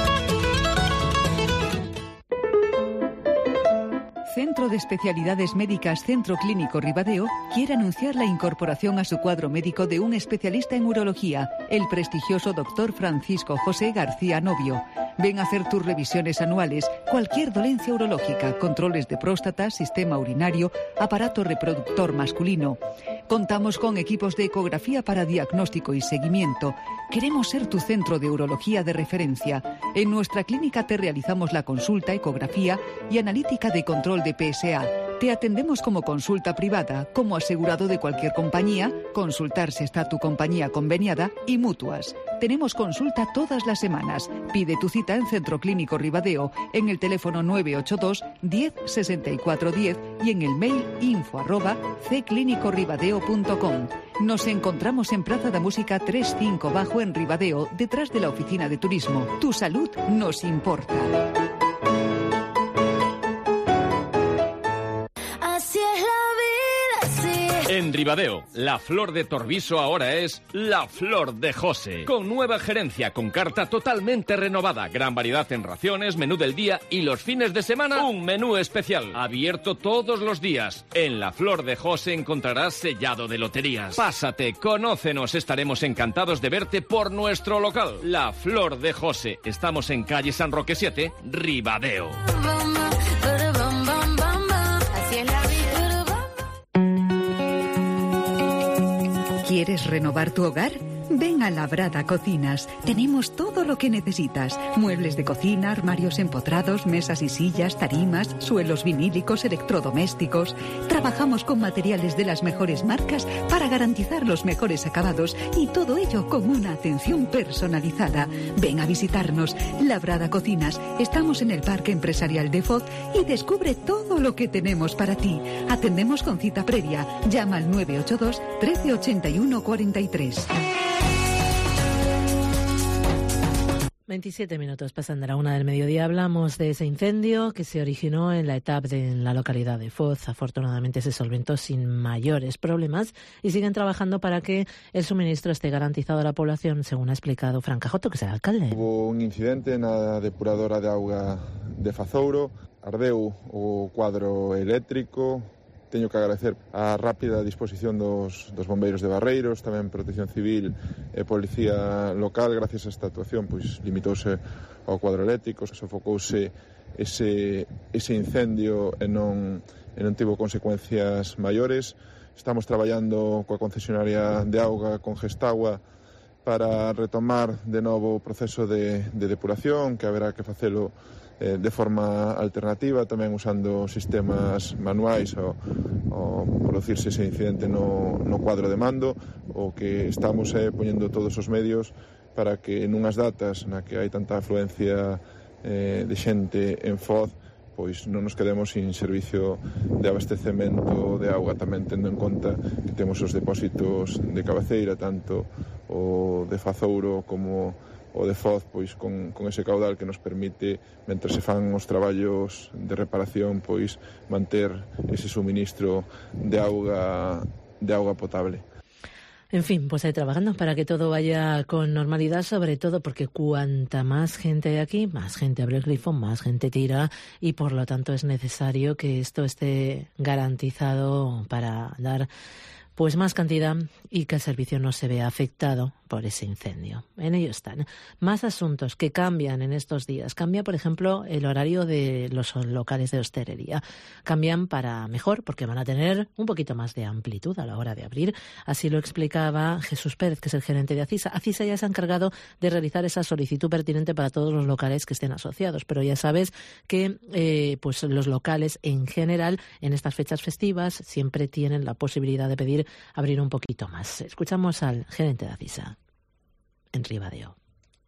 Centro de Especialidades Médicas Centro Clínico Ribadeo quiere anunciar la incorporación a su cuadro médico de un especialista en urología, el prestigioso doctor Francisco José García Novio. Ven a hacer tus revisiones anuales, cualquier dolencia urológica, controles de próstata, sistema urinario, aparato reproductor masculino. Contamos con equipos de ecografía para diagnóstico y seguimiento. Queremos ser tu centro de urología de referencia. En nuestra clínica te realizamos la consulta, ecografía y analítica de control de P S A. Te atendemos como consulta privada, como asegurado de cualquier compañía, consultar si está tu compañía conveniada y mutuas. Tenemos consulta todas las semanas. Pide tu cita en Centro Clínico Ribadeo en el teléfono nueve ocho dos, diez, sesenta y cuatro diez y en el mail info arroba c clínico ribadeo punto com. Nos encontramos en Plaza da Música tres cinco Bajo en Ribadeo, detrás de la oficina de turismo. Tu salud nos importa. En Ribadeo, la flor de Torviso ahora es la flor de José. Con nueva gerencia, con carta totalmente renovada, gran variedad en raciones, menú del día y los fines de semana, un menú especial. Abierto todos los días. En la flor de José encontrarás sellado de loterías. Pásate, conócenos, estaremos encantados de verte por nuestro local. La flor de José. Estamos en calle San Roque siete, Ribadeo. ¿Quieres renovar tu hogar? Ven a Labrada Cocinas. Tenemos todo lo que necesitas. Muebles de cocina, armarios empotrados, mesas y sillas, tarimas, suelos vinílicos, electrodomésticos. Trabajamos con materiales de las mejores marcas para garantizar los mejores acabados y todo ello con una atención personalizada. Ven a visitarnos. Labrada Cocinas. Estamos en el Parque Empresarial de Foz y descubre todo lo que tenemos para ti. Atendemos con cita previa. Llama al nueve ocho dos, trece ochenta y uno cuarenta y tres. veintisiete minutos pasan de la una del mediodía. Hablamos de ese incendio que se originó en la etapa de en la localidad de Foz. Afortunadamente se solventó sin mayores problemas y siguen trabajando para que el suministro esté garantizado a la población, según ha explicado Fran Cajoto, que es el alcalde. Hubo un incidente na depuradora de auga de Fazouro, ardeu o cuadro eléctrico. Teño que agradecer a rápida disposición dos, dos bombeiros de Barreiros, tamén Protección Civil e Policía Local. Gracias a esta actuación, pois limitouse ao cuadro eléctrico, sofocouse ese, ese incendio e non, e non tivo consecuencias maiores. Estamos traballando coa concesionaria de auga con Gestagua para retomar de novo o proceso de, de depuración, que haberá que facelo de forma alternativa, tamén usando sistemas manuais ao, ao producirse ese incidente no, no cuadro de mando. O que estamos é eh, poñendo todos os medios para que nunhas datas na que hai tanta afluencia eh, de xente en Foz, pois non nos quedemos sin servicio de abastecemento de auga, tamén tendo en conta que temos os depósitos de cabeceira, tanto o de Fazouro como o de Foz, pois con, con ese caudal que nos permite, mentre se fan os traballos de reparación, pois manter ese suministro de auga de auga potable. En fin, pues ahí trabajando para que todo vaya con normalidad, sobre todo porque cuanta más gente hay aquí, más gente abre el grifo, más gente tira y por lo tanto es necesario que esto esté garantizado para dar pues más cantidad y que el servicio no se vea afectado por ese incendio. En ello están más asuntos que cambian en estos días. Cambia, por ejemplo, el horario de los locales de hostelería. Cambian para mejor porque van a tener un poquito más de amplitud a la hora de abrir. Así lo explicaba Jesús Pérez, que es el gerente de ACISA. ACISA ya se ha encargado de realizar esa solicitud pertinente para todos los locales que estén asociados, pero ya sabes que eh, pues los locales en general en estas fechas festivas siempre tienen la posibilidad de pedir abrir un poquito más. Escuchamos al gerente de ACISA en Ribadeo.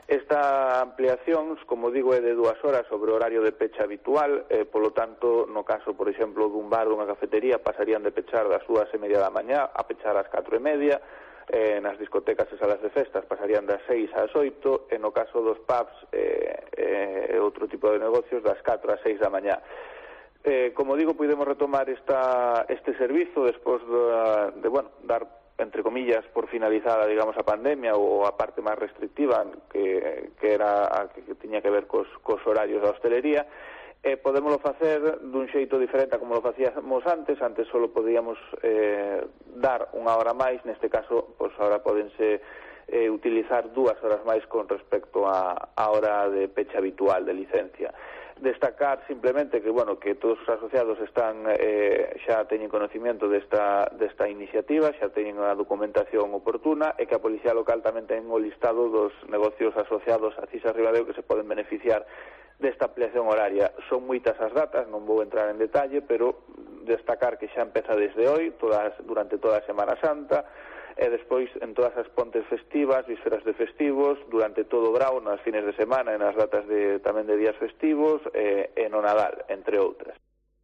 Esta ampliación, como digo, é de dúas horas sobre o horario de pecha habitual, eh, polo tanto, no caso, por exemplo, dun bar ou dunha cafetería, pasarían de pechar das dúas e media da mañá a pechar ás catro e media, eh, nas discotecas e salas de festas pasarían das seis ás oito, e no caso dos pubs e eh, eh, outro tipo de negocios das catro ás seis da mañá. Eh, como digo, podemos retomar esta, este servizo despois de, de, bueno, dar entre comillas, por finalizada, digamos, a pandemia ou a parte máis restrictiva que, que era a que, que tiña que ver cos, cos horarios da hostelería, eh, podémoslo facer dun xeito diferente a como lo facíamos antes. Antes só podíamos eh, dar unha hora máis, neste caso, pois agora podense eh, utilizar dúas horas máis con respecto a, a hora de pecha habitual de licencia. Destacar simplemente que, bueno, que todos os asociados están eh, xa teñen conocimiento desta, desta iniciativa, xa teñen a documentación oportuna, e que a Policía Local tamén ten o listado dos negocios asociados a Cisas Ribadeo que se poden beneficiar desta ampliación horaria. Son moitas as datas, non vou entrar en detalle, pero destacar que xa empeza desde hoy, todas, durante toda a Semana Santa, e despois en todas as pontes festivas, vísperas de festivos, durante todo o grao, nas fines de semana e nas datas de, tamén de días festivos, e, e no Nadal, entre outras.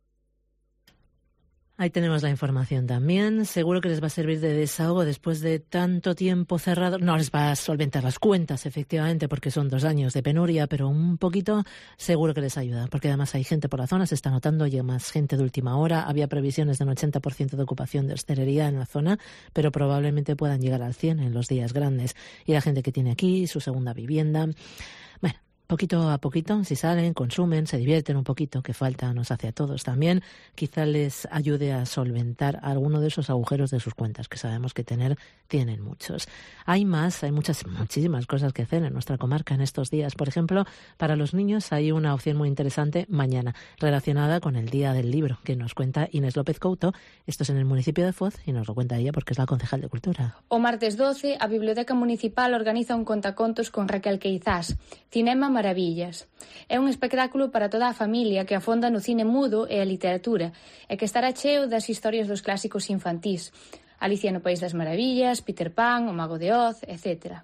Ahí tenemos la información también. Seguro que les va a servir de desahogo después de tanto tiempo cerrado. No les va a solventar las cuentas, efectivamente, porque son dos años de penuria, pero un poquito seguro que les ayuda, porque además hay gente por la zona, se está notando, llega más gente de última hora. Había previsiones de un ochenta por ciento de ocupación de hostelería en la zona, pero probablemente puedan llegar al cien en los días grandes. Y la gente que tiene aquí su segunda vivienda, bueno, poquito a poquito, si salen, consumen, se divierten un poquito, que falta nos hace a todos también, quizá les ayude a solventar alguno de esos agujeros de sus cuentas, que sabemos que tener tienen muchos. Hay más, hay muchas, muchísimas cosas que hacer en nuestra comarca en estos días. Por ejemplo, para los niños hay una opción muy interesante mañana, relacionada con el Día del Libro, que nos cuenta Inés López Couto. Esto es en el municipio de Foz y nos lo cuenta ella porque es la concejal de Cultura. O martes doce, a Biblioteca Municipal organiza un contacontos con Raquel Queizás, Cinema Maravillas. É un espectáculo para toda a familia que afonda no cine mudo e a literatura e que estará cheo das historias dos clásicos infantís. Alicia no País das Maravillas, Peter Pan, O Mago de Oz, etcétera.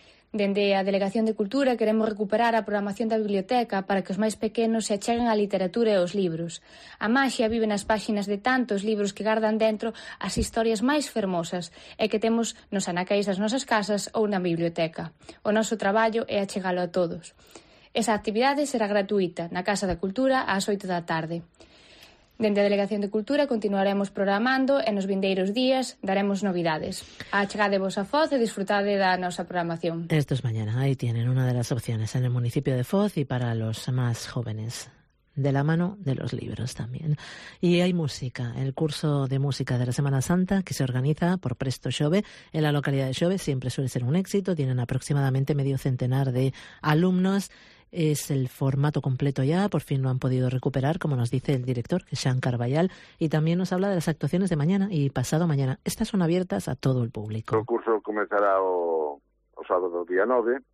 Dende a Delegación de Cultura queremos recuperar a programación da biblioteca para que os máis pequenos se acheguen á literatura e aos libros. A maxia vive nas páxinas de tantos libros que gardan dentro as historias máis fermosas e que temos nos anaqueis das nosas casas ou na biblioteca. O noso traballo é achegalo a todos. Esa actividade será gratuita na Casa da Cultura ás oito da tarde. Dende a Delegación de Cultura continuaremos programando e nos vindeiros días daremos novidades. Achegadevos a Foz e disfrutade da nosa programación. Esto es mañana, ahí tienen una de las opciones en el municipio de Foz y para los más jóvenes, de la mano de los libros también. Y hay música, el curso de música de la Semana Santa que se organiza por Presto Xove en la localidad de Xove, siempre suele ser un éxito, tienen aproximadamente medio centenar de alumnos. Es el formato completo ya, por fin lo han podido recuperar, como nos dice el director, Xan Carballal, y también nos habla de las actuaciones de mañana y pasado mañana. Estas son abiertas a todo el público. O curso comenzará o, o sábado día nove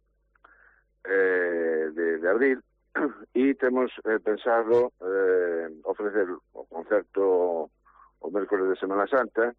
eh, de, de abril e temos eh, pensado eh, ofrecer o concerto o mércoles de Semana Santa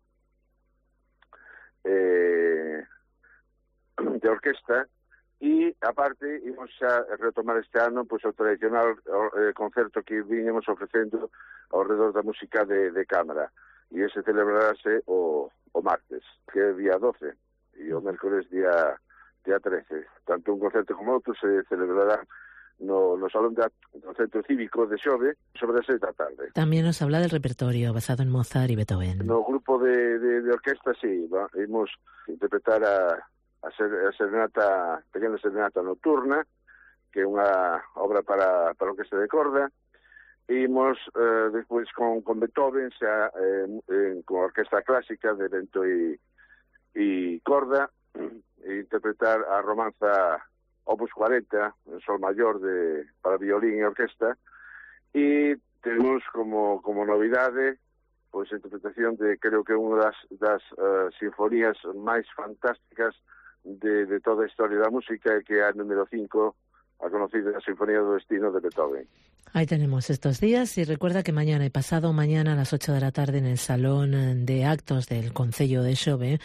eh, de orquesta. E, aparte, imos xa retomar este ano pois, o tradicional eh, concerto que viñemos ofrecendo ao redor da música de, de cámara. E ese celebrarase o, o martes, que é día doce, e o mércoles día, día trece. Tanto un concerto como outro se celebrará no, no Salón de, do Centro Cívico de Xove sobre as seis da tarde. Tamén nos habla del repertorio basado en Mozart e Beethoven. No grupo de, de, de orquesta, sí, va, imos interpretar a a, ser, a serenata, pequena serenata nocturna, que é unha obra para, para orquesta de corda. Imos eh, despois con, con Beethoven, xa, eh, eh, con orquesta clásica de vento e, e corda, e interpretar a romanza Opus cuarenta, en sol mayor de, para violín e orquesta. E temos como, como novidade pois a interpretación de, creo que unha das, das uh, sinfonías máis fantásticas De, de toda a historia da música, que é a número cinco, a conocida Sinfonía do Destino de Beethoven. Ahí tenemos estos días y recuerda que mañana y pasado mañana a las ocho de la tarde en el Salón de Actos del Concello de Xove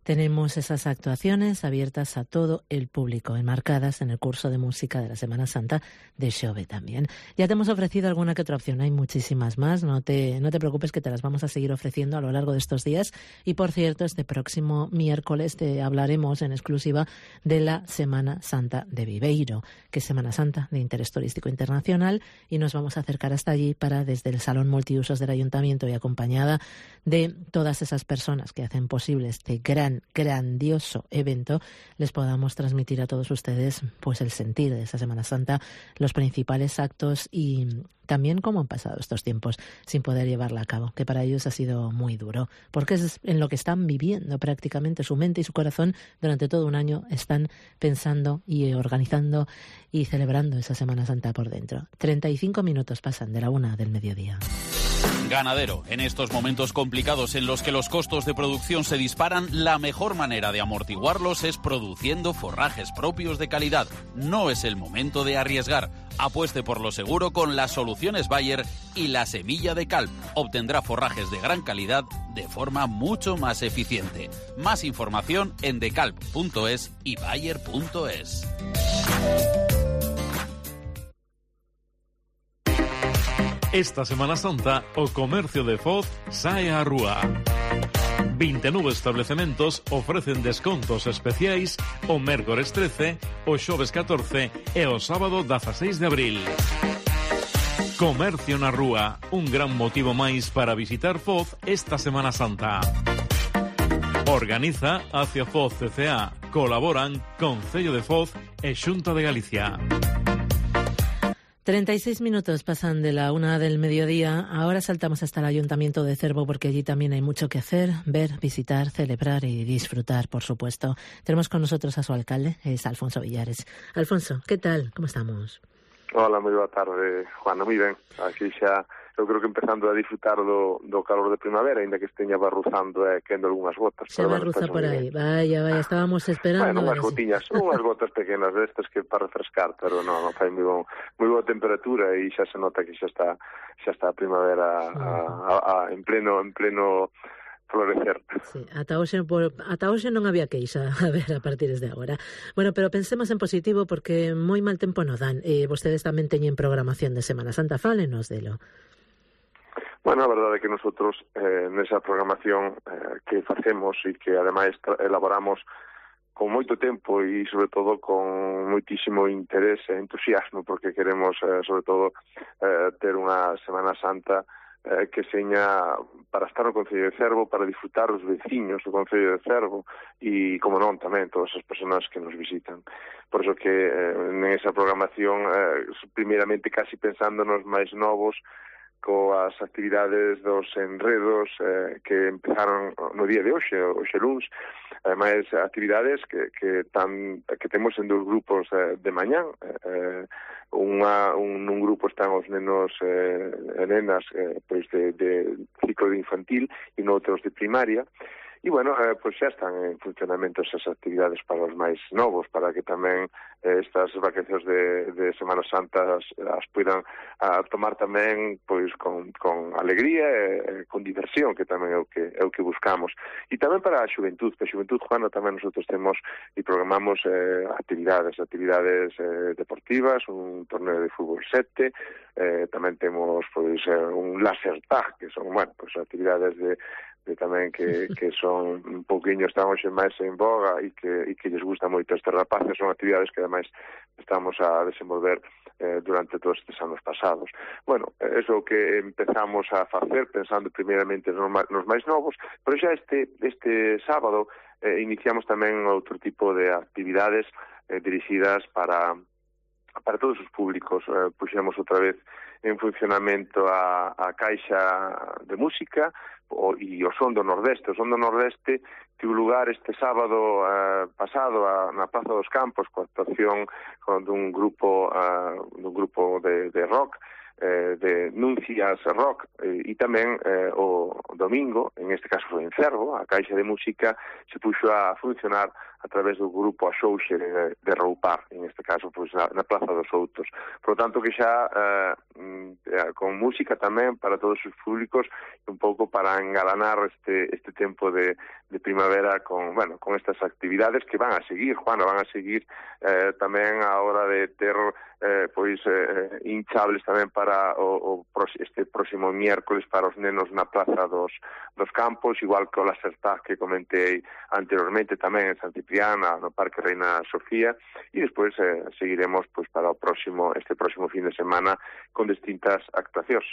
Tenemos esas actuaciones abiertas a todo el público, enmarcadas en el curso de música de la Semana Santa de Xove también. Ya te hemos ofrecido alguna que otra opción, hay muchísimas más, no te, no te preocupes que te las vamos a seguir ofreciendo a lo largo de estos días. Y por cierto, este próximo miércoles te hablaremos en exclusiva de la Semana Santa de Viveiro, que es Semana Santa de interés turístico internacional, y nos vamos a acercar hasta allí para, desde el Salón Multiusos del Ayuntamiento y acompañada de todas esas personas que hacen posible este gran grandioso evento, les podamos transmitir a todos ustedes pues el sentir de esa Semana Santa, los principales actos y también cómo han pasado estos tiempos sin poder llevarla a cabo, que para ellos ha sido muy duro, porque es en lo que están viviendo prácticamente su mente y su corazón durante todo un año, están pensando y organizando y celebrando esa Semana Santa por dentro. treinta y cinco minutos pasan de la una del mediodía. Ganadero, en estos momentos complicados en los que los costos de producción se disparan, la mejor manera de amortiguarlos es produciendo forrajes propios de calidad. No es el momento de arriesgar. Apueste por lo seguro con las soluciones Bayer y la semilla de Calp. Obtendrá forrajes de gran calidad de forma mucho más eficiente. Más información en decalp punto es y bayer punto es. Esta Semana Santa, o comercio de Foz sae á rúa. veintinueve establecementos ofrecen descontos especiais o mércores trece, o xoves catorce e o sábado dieciséis de abril. Comercio na rúa, un gran motivo máis para visitar Foz esta Semana Santa. Organiza Hacia Foz C C A. Colaboran Concello de Foz e Xunta de Galicia. treinta y seis minutos pasan de la una del mediodía. Ahora saltamos hasta el Ayuntamiento de Cervo porque allí también hay mucho que hacer, ver, visitar, celebrar y disfrutar, por supuesto. Tenemos con nosotros a su alcalde, es Alfonso Villares. Alfonso, ¿qué tal? ¿Cómo estamos? Hola, moi boa tarde, Juana, moi ben. Aquí xa, eu creo que empezando a disfrutar do, do calor de primavera, ainda que esteña barruzando e eh, quendo algunhas gotas. Se barruza por aí, vaya, vaya, estábamos esperando. Bueno, unhas gotiñas, unhas gotas pequenas destas que para refrescar, pero non, non fai moi bon, moi boa temperatura e xa se nota que xa está xa está a primavera a, a, a, en pleno en pleno florecer. Sí, ata hoxe, por, ata hoxe non había queixa a ver a partir de agora. Bueno, pero pensemos en positivo porque moi mal tempo nos dan. Eh, vostedes tamén teñen programación de Semana Santa, fálenos delo. Bueno, a verdade é que nosotros eh, nesa programación eh, que facemos e que ademais elaboramos con moito tempo e sobre todo con moitísimo interés e entusiasmo porque queremos eh, sobre todo eh, ter unha Semana Santa eh, que seña para estar no Concello de Cervo, para disfrutar os veciños do Concello de Cervo e, como non, tamén todas as persoas que nos visitan. Por iso que eh, nesa programación, eh, primeiramente casi pensando nos máis novos, coas actividades dos enredos eh, que empezaron no día de hoxe, hoxe luns, ademais actividades que, que, tan, que temos en dos grupos eh, de mañán. Eh, unha, un, un grupo están os nenos eh, e nenas eh, pois de, de ciclo de infantil e noutros de primaria. E, bueno, eh, pois xa están en funcionamento esas actividades para os máis novos, para que tamén eh, estas vacacións de, de Semana Santa as, as puidan a tomar tamén pois con, con alegría e eh, con diversión, que tamén é o que, é o que buscamos. E tamén para a xuventud, para a xuventud, Juana, tamén nosotros temos e programamos eh, actividades, actividades eh, deportivas, un torneo de fútbol sete, eh, tamén temos pois eh, un laser tag, que son, bueno, pois actividades de que tamén que, que son un pouquiño, están hoxe máis en boga e que, e que lles gusta moito estes rapaces, son actividades que ademais estamos a desenvolver eh, durante todos estes anos pasados. Bueno, eso que empezamos a facer pensando primeiramente nos, nos máis novos, pero xa este, este sábado eh, iniciamos tamén outro tipo de actividades eh, dirixidas para para todos os públicos. Eh, puxemos outra vez en funcionamento a, a Caixa de Música o, e o Son do Nordeste. O Son do Nordeste tivo lugar este sábado eh, pasado a, na Plaza dos Campos coa actuación con dun grupo, uh, dun grupo de, de rock, eh, de Nuncias Rock, eh, e tamén eh, o domingo, en este caso foi en Cervo, a Caixa de Música se puxo a funcionar a través do grupo Axouxe de, de Roupar, en este caso pois na, na Plaza dos Outos. Por lo tanto que xa eh, con música tamén para todos os públicos, un pouco para engalanar este este tempo de, de primavera con, bueno, con estas actividades que van a seguir, Juana, van a seguir eh, tamén a hora de ter eh, pois eh, hinchables tamén para o, o este próximo miércoles para os nenos na Plaza dos, dos Campos, igual que o Lasertag que comentei anteriormente tamén en San Ciprián, no Parque Reina Sofía, e despois eh, seguiremos pois para o próximo este próximo fin de semana con distintas actuacións.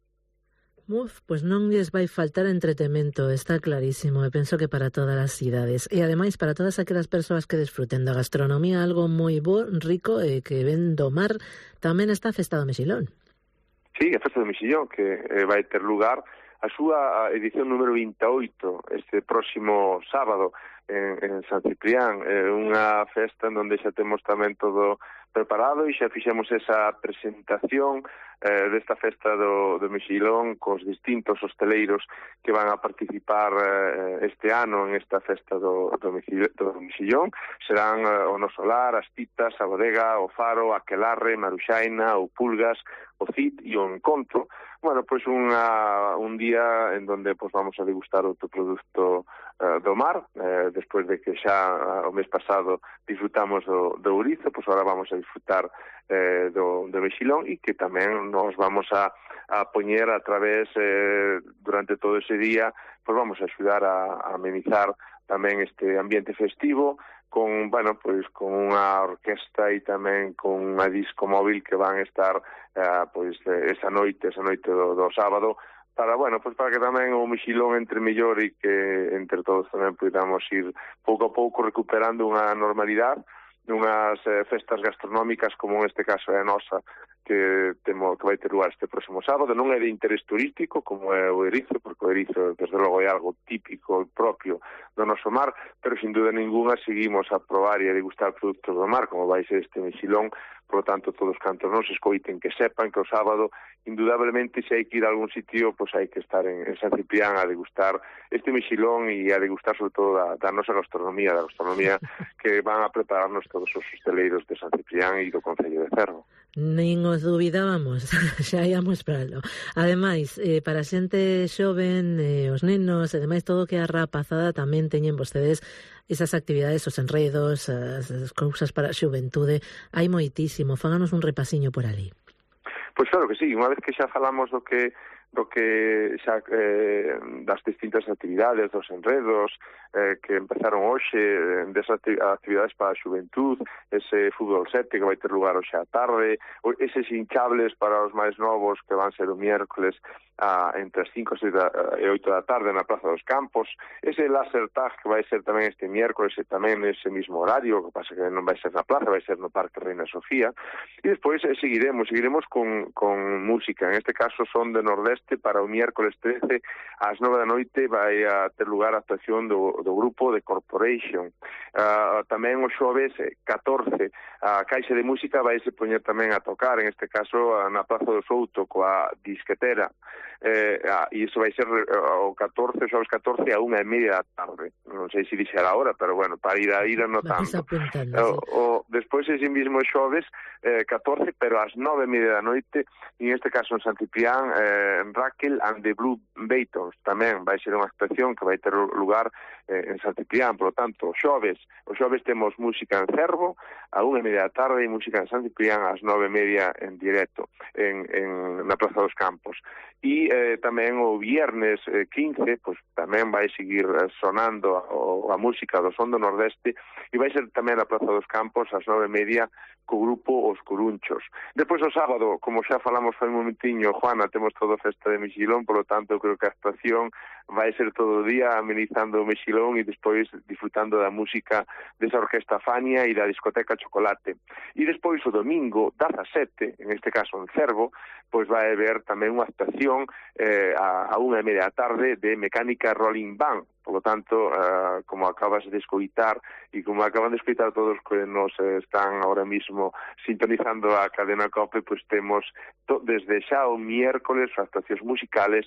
Uf, pues non lles vai faltar entretemento, está clarísimo, e penso que para todas as cidades. E ademais, para todas aquelas persoas que desfruten da gastronomía, algo moi bo, rico, e que ven do mar, tamén está a Festa do Mexilón. Sí, a Festa do Mexillón, que eh, vai ter lugar a súa edición número vinte e oito este próximo sábado en, en San Ciprián, eh, unha festa en onde xa temos tamén todo preparado e xa fixemos esa presentación eh, desta festa do, do Mexilón cos distintos hosteleiros que van a participar eh, este ano en esta festa do, do, do Mexillón. Serán eh, o No Solar, as Titas, a Bodega, o Faro, a Aquelarre, Maruxaina, o Pulgas, o Cid e o Encontro. Bueno, pois unha, un día en donde pois, vamos a degustar outro produto uh, do mar, eh, despois de que xa uh, o mes pasado disfrutamos do, do ourizo, pois agora vamos a disfrutar eh, do, do mexilón e que tamén nos vamos a, a poñer a través, eh, durante todo ese día, pois vamos a axudar a, a amenizar tamén este ambiente festivo, con, bueno, pois con unha orquesta e tamén con unha disco móvil que van estar eh, pois esa noite, esa noite do, do sábado, para, bueno, pois para que tamén o mexilón entre mellor e que entre todos tamén podamos ir pouco a pouco recuperando unha normalidade, unhas eh, festas gastronómicas como neste caso é a nosa, que temo que vai ter lugar este próximo sábado. Non é de interés turístico como é o erizo, porque o erizo desde logo é algo típico propio do noso mar, pero sin duda ninguna seguimos a probar e a degustar produtos do mar, como vai ser este mexilón. Por lo tanto, todos cantos non se escoiten, que sepan que o sábado, indudablemente, se hai que ir a algún sitio, pois hai que estar en, en San Ciprián a degustar este mexilón e a degustar sobre todo da, da nosa gastronomía, da gastronomía que van a prepararnos todos os hosteleiros de San Ciprián e do Concello de Cervo. Nin os dubidábamos, xa íamos para lo. Ademais, eh, para a xente xoven, eh, os nenos, e demais todo que a rapazada tamén teñen vostedes esas actividades, os enredos, as, as cousas para a xuventude. Hai moitísimo, fáganos un repasiño por ali. Pois claro que sí, unha vez que xa falamos do que do que xa eh, das distintas actividades, dos enredos eh, que empezaron hoxe, eh, desas actividades para a xuventud, ese fútbol sete que vai ter lugar hoxe á tarde, eses hinchables para os máis novos que van ser o miércoles a, entre as cinco e oito da tarde na Plaza dos Campos, ese Lasertag que vai ser tamén este miércoles e tamén ese mismo horario, que pasa que non vai ser na plaza, vai ser no Parque Reina Sofía, e despois eh, seguiremos, seguiremos con, con música, en este caso son de Nordeste. Para o miércoles trece ás nove da noite vai a ter lugar a actuación do, do grupo de Corporation. Uh, tamén o xoves catorce a Caixa de Música vai se poñer tamén a tocar, en este caso na Plaza do Souto coa disquetera, eh, ah, e iso vai ser uh, o catorce, xoves catorce a unha e media da tarde, non sei se dixer a hora, pero bueno, para ir a ir anotando. O, o, despois ese mismo xoves eh, catorce, pero ás nove e media da noite, e en este caso en San Ciprián, eh, Raquel and the Blue Beatles tamén vai ser unha actuación que vai ter lugar eh, en San Ciprián. Por lo tanto, o xoves, o xoves temos música en Cervo a unha e media da tarde e música en San Ciprián ás nove e media en directo en, en, na Plaza dos Campos. E eh, tamén o viernes eh, quince, pues, tamén vai seguir eh, sonando a, a música do Son do Nordeste e vai ser tamén na Plaza dos Campos ás nove e media co grupo Os Curunchos. Depois o sábado, como xa falamos fai un momentiño, Juana, temos todo a festa de Mexilón, por lo tanto, eu creo que a actuación vai ser todo o día amenizando o Mexilón e despois disfrutando da música desa orquesta Fania e da discoteca Chocolate. E despois o domingo, dezasete, en este caso en Cervo, pois vai haber tamén unha actuación eh, a, a unha e media da tarde de Mecánica Rolling Band. Por lo tanto, uh, como acabas de escoitar e como acaban de escoitar todos que nos eh, están ahora mismo sintonizando a cadena COPE, pues temos to, desde xa o miércoles actuacións musicales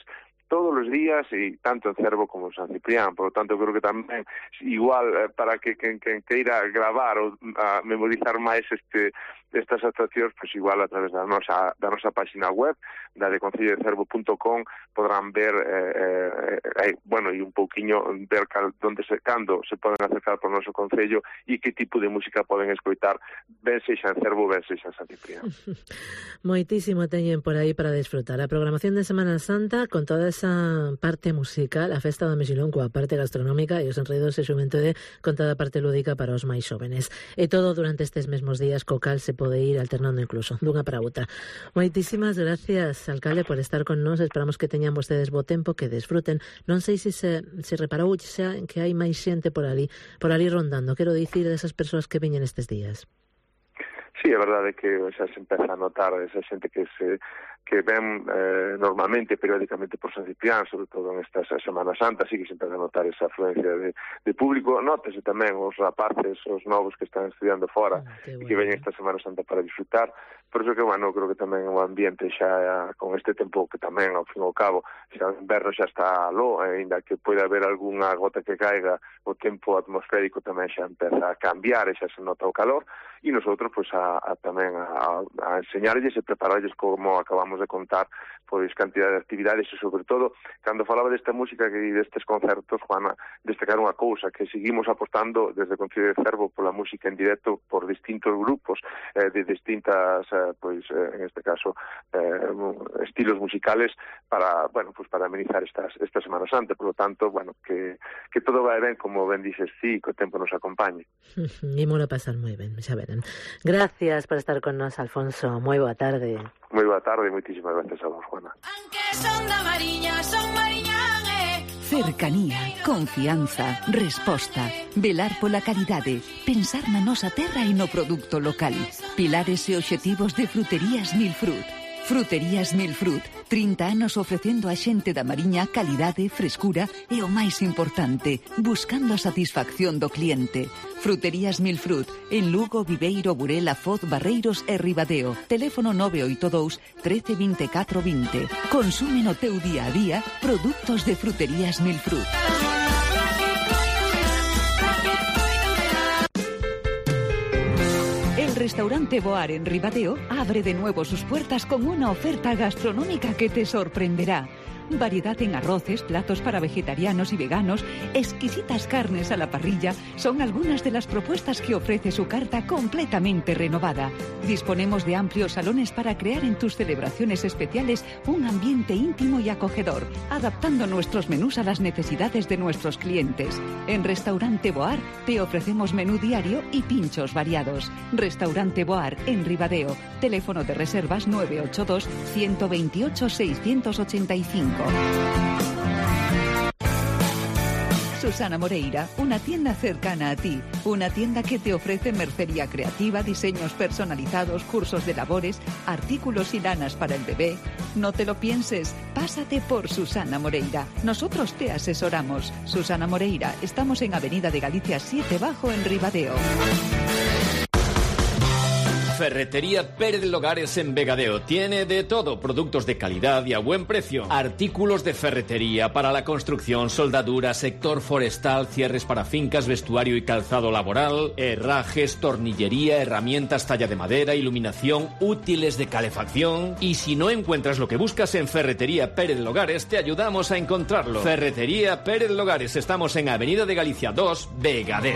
todos los días, y tanto en Cervo como en San Ciprián. Por lo tanto, creo que tamén igual eh, para que quen que, que queira gravar ou a memorizar máis este estas actuacións, pois igual a través da nosa da nosa página web, da de concello de cervo punto com, podrán ver eh, eh, bueno, e un pouquiño ver cal, donde se, cando se poden acercar por noso concello e que tipo de música poden escoitar, ben sexa en Cervo, ben sexa en San Ciprián. Moitísimo teñen por aí para desfrutar. A programación de Semana Santa con toda esa parte musical, a festa do Mexilón coa parte gastronómica e os enredos e xuventude con toda a parte lúdica para os máis xóvenes. E todo durante estes mesmos días co cal se pode ir alternando incluso dunha para outra. Moitísimas gracias, alcalde, por estar con nós. Esperamos que teñan vostedes bo tempo, que desfruten. Non sei se se, se reparou xa que hai máis xente por ali, por ali rondando. Quero dicir desas persoas que veñen estes días. Sí, é verdade que xa se empeza a notar esa xente que se que ven eh, normalmente, periódicamente por San Ciprián, sobre todo en esta Semana Santa, sí que se empeza a notar esa afluencia de, de público. Nótese tamén os rapaces, os novos que están estudiando fora ah, e bueno, que veñen esta Semana Santa para disfrutar. Por eso que, bueno, creo que tamén o ambiente xa con este tempo que tamén, ao fin e ao cabo, xa o inverno xa está aló, ainda que poida haber algunha gota que caiga, o tempo atmosférico tamén xa empeza a cambiar e xa se nota o calor, e nosotros pues, a, a tamén a, a enseñarles e prepararles como acabamos de contar pois cantidad de actividades e sobre todo cando falaba desta música e destes concertos, Juana, destacar unha cousa, que seguimos apostando desde o Concello de Cervo pola música en directo por distintos grupos eh, de distintas eh, pois eh, en este caso eh, estilos musicales para, bueno, pues para amenizar estas, esta Semana Santa. Por lo tanto, bueno, que, que todo vai ben, como ben dices, sí, que o tempo nos acompañe. E mola pasar moi ben, xa verán. Gracias por estar con nos, Alfonso. Moi boa tarde. Moi boa tarde e moitísimas gracias a vos, Juana. Son da Mariña, son mariñanes. Cercanía, confianza, resposta, velar pola calidade, pensar na nosa terra e no produto local. Pilares e obxectivos de Fruterías Milfrut. Fruterías Milfrut, trinta anos ofrecendo a xente da Mariña calidade, frescura e o máis importante, buscando a satisfacción do cliente. Fruterías Milfrut, en Lugo, Viveiro, Burela, Foz, Barreiros e Ribadeo. Teléfono nove oito dous, trece, veinticuatro, veinte. Consume no teu día a día produtos de Fruterías Milfrut. El restaurante Boar en Ribadeo abre de nuevo sus puertas con una oferta gastronómica que te sorprenderá. Variedad en arroces, platos para vegetarianos y veganos, exquisitas carnes a la parrilla son algunas de las propuestas que ofrece su carta completamente renovada. Disponemos de amplios salones para crear en tus celebraciones especiales un ambiente íntimo y acogedor, adaptando nuestros menús a las necesidades de nuestros clientes. En Restaurante Boar te ofrecemos menú diario y pinchos variados. Restaurante Boar en Ribadeo. Teléfono de reservas nueve ocho dos, uno dos ocho, seis ocho cinco. Susana Moreira, una tienda cercana a ti, una tienda que te ofrece mercería creativa, diseños personalizados, cursos de labores, artículos y lanas para el bebé. No te lo pienses, pásate por Susana Moreira. Nosotros te asesoramos. Susana Moreira, estamos en Avenida de Galicia siete Bajo en Ribadeo. Ferretería Pérez Logares en Vegadeo. Tiene de todo, productos de calidad y a buen precio. Artículos de ferretería para la construcción, soldadura, sector forestal, cierres para fincas, vestuario y calzado laboral, herrajes, tornillería, herramientas talla de madera, iluminación, útiles de calefacción. Y si no encuentras lo que buscas en Ferretería Pérez Logares, te ayudamos a encontrarlo. Ferretería Pérez Logares. Estamos en Avenida de Galicia dos, Vegadeo.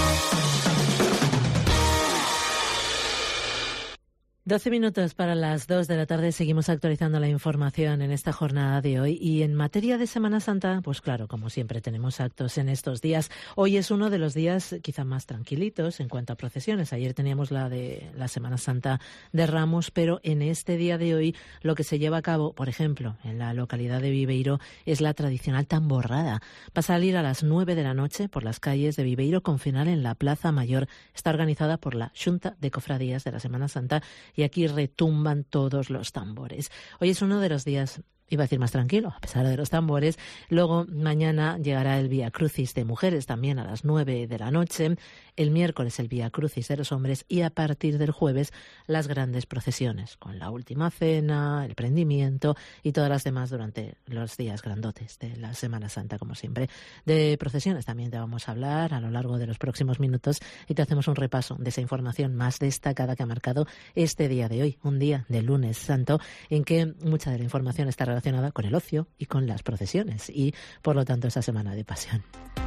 doce minutos para las dos de la tarde. Seguimos actualizando la información en esta jornada de hoy. Y en materia de Semana Santa, pues claro, como siempre tenemos actos en estos días. Hoy es uno de los días quizá más tranquilitos en cuanto a procesiones. Ayer teníamos la de la Semana Santa de Ramos, pero en este día de hoy lo que se lleva a cabo, por ejemplo, en la localidad de Viveiro, es la tradicional tamborrada. Va a salir a las nueve de la noche por las calles de Viveiro con final en la Plaza Mayor. Está organizada por la Xunta de Cofradías de la Semana Santa y aquí retumban todos los tambores. Hoy es uno de los días iba a decir más tranquilo, a pesar de los tambores. Luego mañana llegará el Vía Crucis de mujeres también a las nueve de la noche. El miércoles el Vía Crucis de los hombres y a partir del jueves las grandes procesiones con la última cena, el prendimiento y todas las demás durante los días grandotes de la Semana Santa, como siempre. De procesiones también te vamos a hablar a lo largo de los próximos minutos y te hacemos un repaso de esa información más destacada que ha marcado este día de hoy, un día de lunes santo en que mucha de la información está relacionada con el ocio y con las procesiones y por lo tanto esa semana de pasión.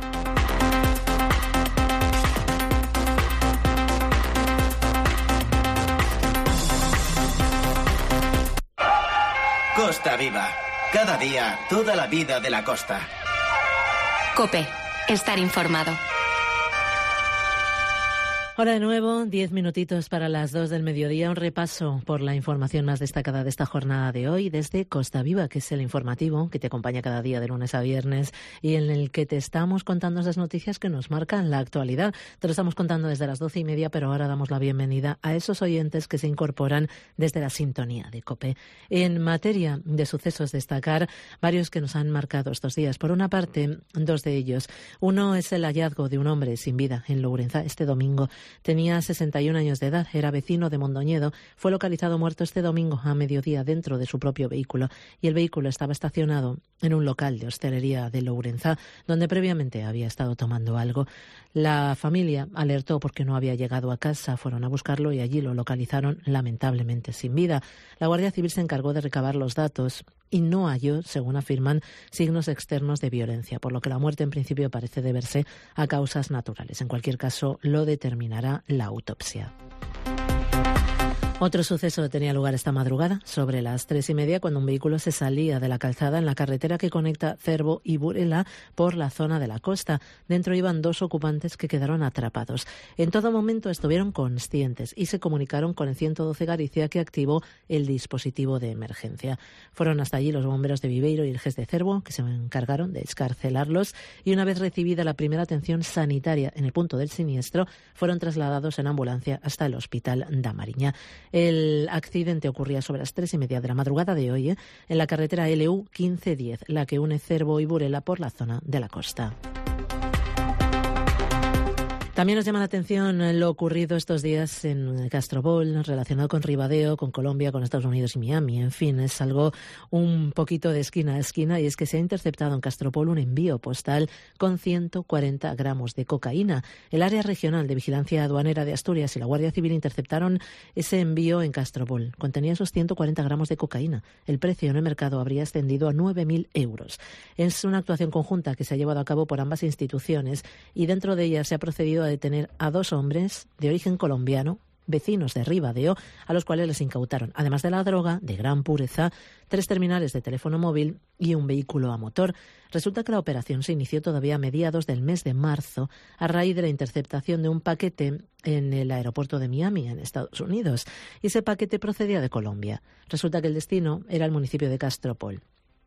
Costa Viva. Cada día, toda la vida de la costa. COPE. Estar informado. Ahora de nuevo, diez minutitos para las dos del mediodía, un repaso por la información más destacada de esta jornada de hoy desde Costa Viva, que es el informativo que te acompaña cada día de lunes a viernes y en el que te estamos contando esas noticias que nos marcan la actualidad. Te lo estamos contando desde las doce y media, pero ahora damos la bienvenida a esos oyentes que se incorporan desde la sintonía de COPE. En materia de sucesos, destacar varios que nos han marcado estos días. Por una parte, dos de ellos. Uno es el hallazgo de un hombre sin vida en Lourenza este domingo. Tenía sesenta y un años de edad, era vecino de Mondoñedo, fue localizado muerto este domingo a mediodía dentro de su propio vehículo y el vehículo estaba estacionado en un local de hostelería de Lourenza, donde previamente había estado tomando algo. La familia alertó porque no había llegado a casa, fueron a buscarlo y allí lo localizaron lamentablemente sin vida. La Guardia Civil se encargó de recabar los datos y no halló, según afirman, signos externos de violencia, por lo que la muerte en principio parece deberse a causas naturales. En cualquier caso, lo determinará la autopsia. Otro suceso tenía lugar esta madrugada, sobre las tres y media, cuando un vehículo se salía de la calzada en la carretera que conecta Cervo y Burela por la zona de la costa. Dentro iban dos ocupantes que quedaron atrapados. En todo momento estuvieron conscientes y se comunicaron con el ciento doce Galicia, que activó el dispositivo de emergencia. Fueron hasta allí los bomberos de Viveiro y el G E S de Cervo, que se encargaron de excarcelarlos, y una vez recibida la primera atención sanitaria en el punto del siniestro, fueron trasladados en ambulancia hasta el Hospital da Mariña. El accidente ocurría sobre las tres y media de la madrugada de hoy, ¿eh? en la carretera L U quince diez, la que une Cervo y Burela por la zona de la costa. También nos llama la atención lo ocurrido estos días en Castropol, relacionado con Ribadeo, con Colombia, con Estados Unidos y Miami. En fin, es algo un poquito de esquina a esquina, y es que se ha interceptado en Castropol un envío postal con ciento cuarenta gramos de cocaína. El área regional de vigilancia aduanera de Asturias y la Guardia Civil interceptaron ese envío en Castropol. Contenía esos ciento cuarenta gramos de cocaína. El precio en el mercado habría ascendido a nueve mil euros. Es una actuación conjunta que se ha llevado a cabo por ambas instituciones y dentro de ella se ha procedido a detener a dos hombres de origen colombiano, vecinos de Ribadeo, a los cuales les incautaron, además de la droga de gran pureza, tres terminales de teléfono móvil y un vehículo a motor. Resulta que la operación se inició todavía a mediados del mes de marzo, a raíz de la interceptación de un paquete en el aeropuerto de Miami, en Estados Unidos. Y ese paquete procedía de Colombia. Resulta que el destino era el municipio de Castropol.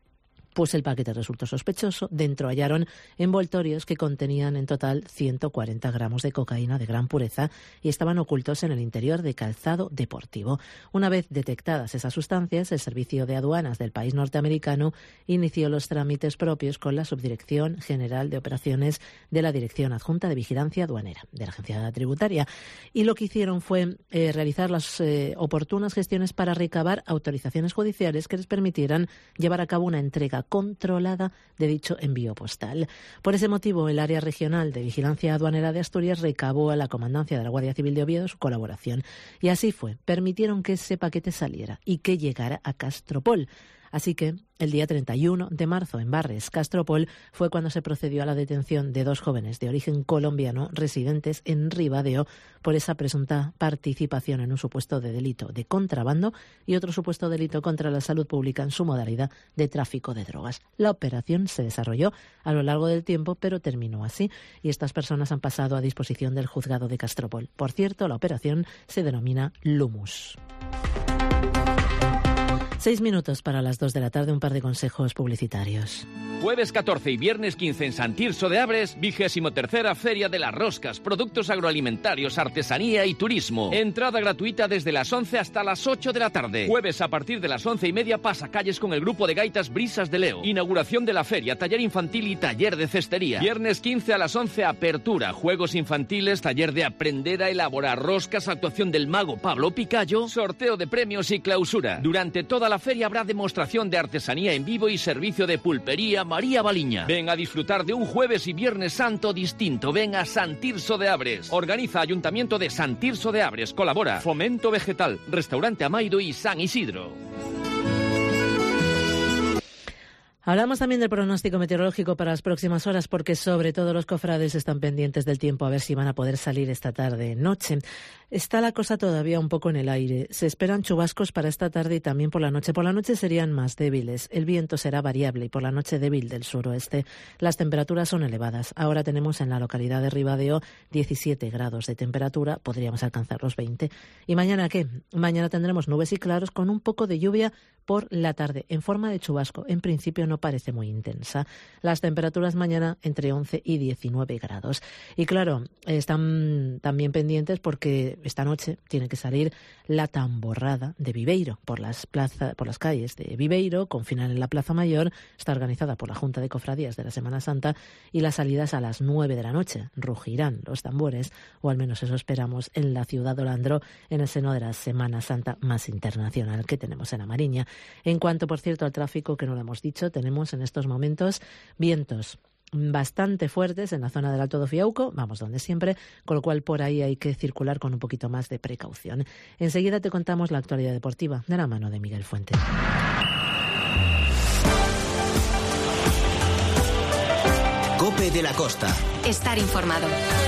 Pues el paquete resultó sospechoso. Dentro hallaron envoltorios que contenían en total ciento cuarenta gramos de cocaína de gran pureza y estaban ocultos en el interior de calzado deportivo. Una vez detectadas esas sustancias, el Servicio de Aduanas del país norteamericano inició los trámites propios con la Subdirección General de Operaciones de la Dirección Adjunta de Vigilancia Aduanera de la Agencia Tributaria. Y lo que hicieron fue eh, realizar las eh, oportunas gestiones para recabar autorizaciones judiciales que les permitieran llevar a cabo una entrega controlada de dicho envío postal. Por ese motivo, el Área Regional de Vigilancia Aduanera de Asturias recabó a la Comandancia de la Guardia Civil de Oviedo su colaboración. Y así fue. Permitieron que ese paquete saliera y que llegara a Castropol. Así que el día treinta y uno de marzo en Barres, Castropol, fue cuando se procedió a la detención de dos jóvenes de origen colombiano residentes en Ribadeo por esa presunta participación en un supuesto de delito de contrabando y otro supuesto delito contra la salud pública en su modalidad de tráfico de drogas. La operación se desarrolló a lo largo del tiempo, pero terminó así y estas personas han pasado a disposición del juzgado de Castropol. Por cierto, la operación se denomina Lumus. Seis minutos para las dos de la tarde, un par de consejos publicitarios. Jueves catorce y viernes quince en San Tirso de Abres, vigésimo tercera Feria de las Roscas, productos agroalimentarios, artesanía y turismo. Entrada gratuita desde las once hasta las ocho de la tarde. Jueves a partir de las once y media pasacalles con el grupo de gaitas Brisas de Leo. Inauguración de la feria, taller infantil y taller de cestería. Viernes quince a las once apertura, juegos infantiles, taller de aprender a elaborar roscas, actuación del mago Pablo Picayo, sorteo de premios y clausura. Durante toda la feria habrá demostración de artesanía en vivo y servicio de pulpería María Baliña. Ven a disfrutar de un jueves y viernes santo distinto. Ven a San Tirso de Abres. Organiza Ayuntamiento de San Tirso de Abres. Colabora Fomento Vegetal, Restaurante Amaido y San Isidro. Hablamos también del pronóstico meteorológico para las próximas horas porque sobre todo los cofrades están pendientes del tiempo a ver si van a poder salir esta tarde noche. Está la cosa todavía un poco en el aire. Se esperan chubascos para esta tarde y también por la noche. Por la noche serían más débiles. El viento será variable y por la noche débil del suroeste. Las temperaturas son elevadas. Ahora tenemos en la localidad de Ribadeo diecisiete grados de temperatura. Podríamos alcanzar los veinte. ¿Y mañana qué? Mañana tendremos nubes y claros con un poco de lluvia por la tarde en forma de chubasco. En principio no parece muy intensa. Las temperaturas mañana entre once y diecinueve grados. Y claro, están también pendientes porque esta noche tiene que salir la tamborrada de Viveiro por las plaza, por las calles de Viveiro, con final en la Plaza Mayor. Está organizada por la Junta de Cofradías de la Semana Santa y las salidas a las nueve de la noche. Rugirán los tambores, o al menos eso esperamos, en la ciudad de Olandro, en el seno de la Semana Santa más internacional que tenemos en la Mariña. En cuanto, por cierto, al tráfico, que no lo hemos dicho, tenemos en estos momentos vientos bastante fuertes en la zona del Alto do Fiauco, vamos donde siempre, con lo cual por ahí hay que circular con un poquito más de precaución. Enseguida te contamos la actualidad deportiva de la mano de Miguel Fuente. COPE de la Costa. Estar informado.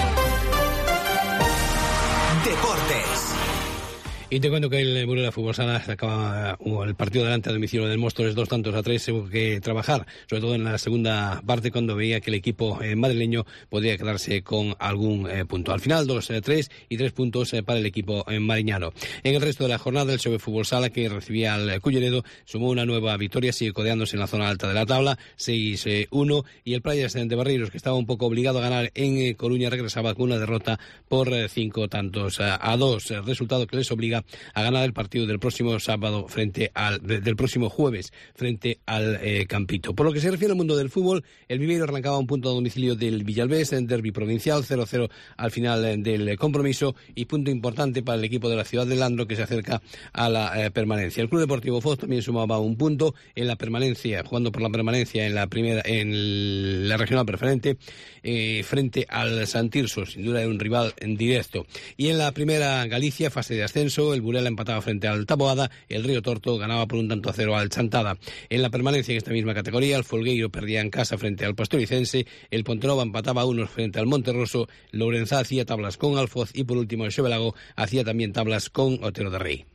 Deportes. Y te cuento que el Burela Fútbol Sala acaba el partido delante a domicilio del Móstoles dos tantos a tres. Hubo que trabajar, sobre todo en la segunda parte, cuando veía que el equipo eh, madrileño podía quedarse con algún eh, punto. Al final, dos tres y tres puntos eh, para el equipo eh, mariñano. En el resto de la jornada, el Xove Fútbol Sala, que recibía al Culleredo, sumó una nueva victoria, sigue codeándose en la zona alta de la tabla, seis uno, y el Playas de Barreiros, que estaba un poco obligado a ganar en eh, Coruña, regresaba con una derrota por eh, cinco tantos a dos, el resultado que les obliga a ganar el partido del próximo sábado frente al de, del próximo jueves frente al eh, Campito. Por lo que se refiere al mundo del fútbol, el Viveiro arrancaba un punto a domicilio del Villalbés en derbi provincial, cero cero al final eh, del compromiso, y punto importante para el equipo de la ciudad de Landro, que se acerca a la eh, permanencia. El Club Deportivo Foz también sumaba un punto en la permanencia, jugando por la permanencia en la primera en la regional preferente eh, frente al San Tirso, sin duda era un rival en directo. Y en la primera Galicia, fase de ascenso, el Burela empataba frente al Taboada, el Río Torto ganaba por un tanto a cero al Chantada. En la permanencia en esta misma categoría, el Folgueiro perdía en casa frente al Pastoricense, el Pontenova empataba a unos frente al Monterroso, Lourenzá hacía tablas con Alfoz y por último el Xovelago hacía también tablas con Otero de Rey.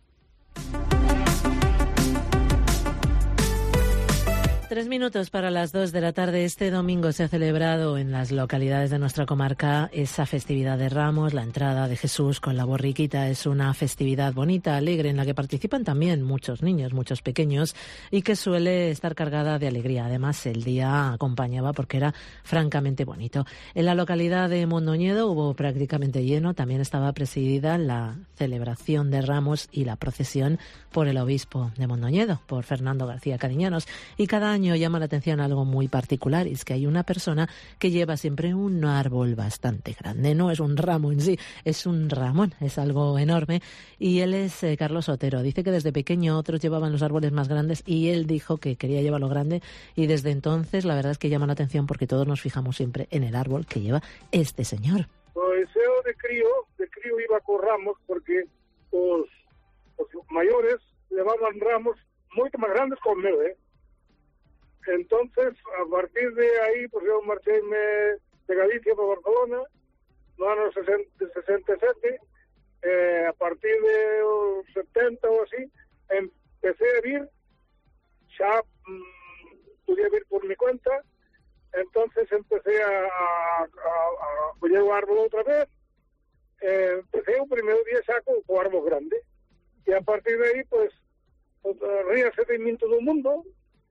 Tres minutos para las dos de la tarde. Este domingo se ha celebrado en las localidades de nuestra comarca esa festividad de Ramos, la entrada de Jesús con la borriquita. Es una festividad bonita, alegre, en la que participan también muchos niños, muchos pequeños, y que suele estar cargada de alegría. Además, el día acompañaba porque era francamente bonito. En la localidad de Mondoñedo hubo prácticamente lleno. También estaba presidida la celebración de Ramos y la procesión por el obispo de Mondoñedo, por Fernando García Cariñanos. Y cada año llama la atención algo muy particular, y es que hay una persona que lleva siempre un árbol bastante grande. No es un ramo en sí, es un ramón, es algo enorme, y él es eh, Carlos Otero. Dice que desde pequeño otros llevaban los árboles más grandes y él dijo que quería llevarlo grande, y desde entonces la verdad es que llama la atención porque todos nos fijamos siempre en el árbol que lleva este señor. Pois eu de crío, de crío iba con ramos porque os, os maiores levaban ramos moito máis grandes que o meu, eh? Entonces, a partir de aí, pues eu marcheime de Galicia para Barcelona no ano sesenta e sete, eh, a partir de os setenta ou así, empecé a vir, xa mmm, podía vir por mi cuenta, entonces empecé a, a, a, a coller o árbol outra vez, eh, empecé o primeiro día xa co, co árbol grande, e a partir de aí, pues, ríase de min todo o mundo.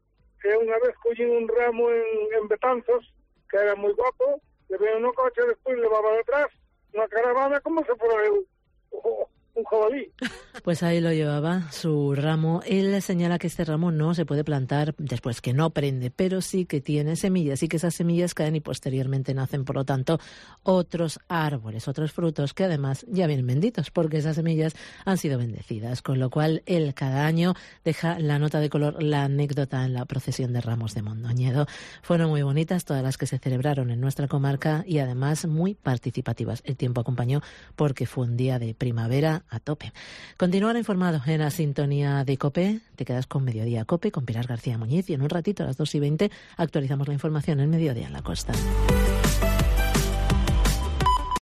que unha vez collín un ramo en, en Betanzos, que era moi guapo, le veo no coche, despois levaba detrás unha caravana como se fora eu oh, un jabalí. Pues ahí lo llevaba, su ramo. Él señala que este ramo no se puede plantar después que no prende, pero sí que tiene semillas y que esas semillas caen y posteriormente nacen, por lo tanto, otros árboles, otros frutos que además ya vienen benditos porque esas semillas han sido bendecidas, con lo cual él cada año deja la nota de color, la anécdota en la procesión de Ramos de Mondoñedo. Fueron muy bonitas todas las que se celebraron en nuestra comarca y además muy participativas. El tiempo acompañó porque fue un día de primavera a tope. Continuar informado en la sintonía de COPE. Te quedas con Mediodía COPE con Pilar García Muñiz y en un ratito a las dos y veinte actualizamos la información en Mediodía en la Costa.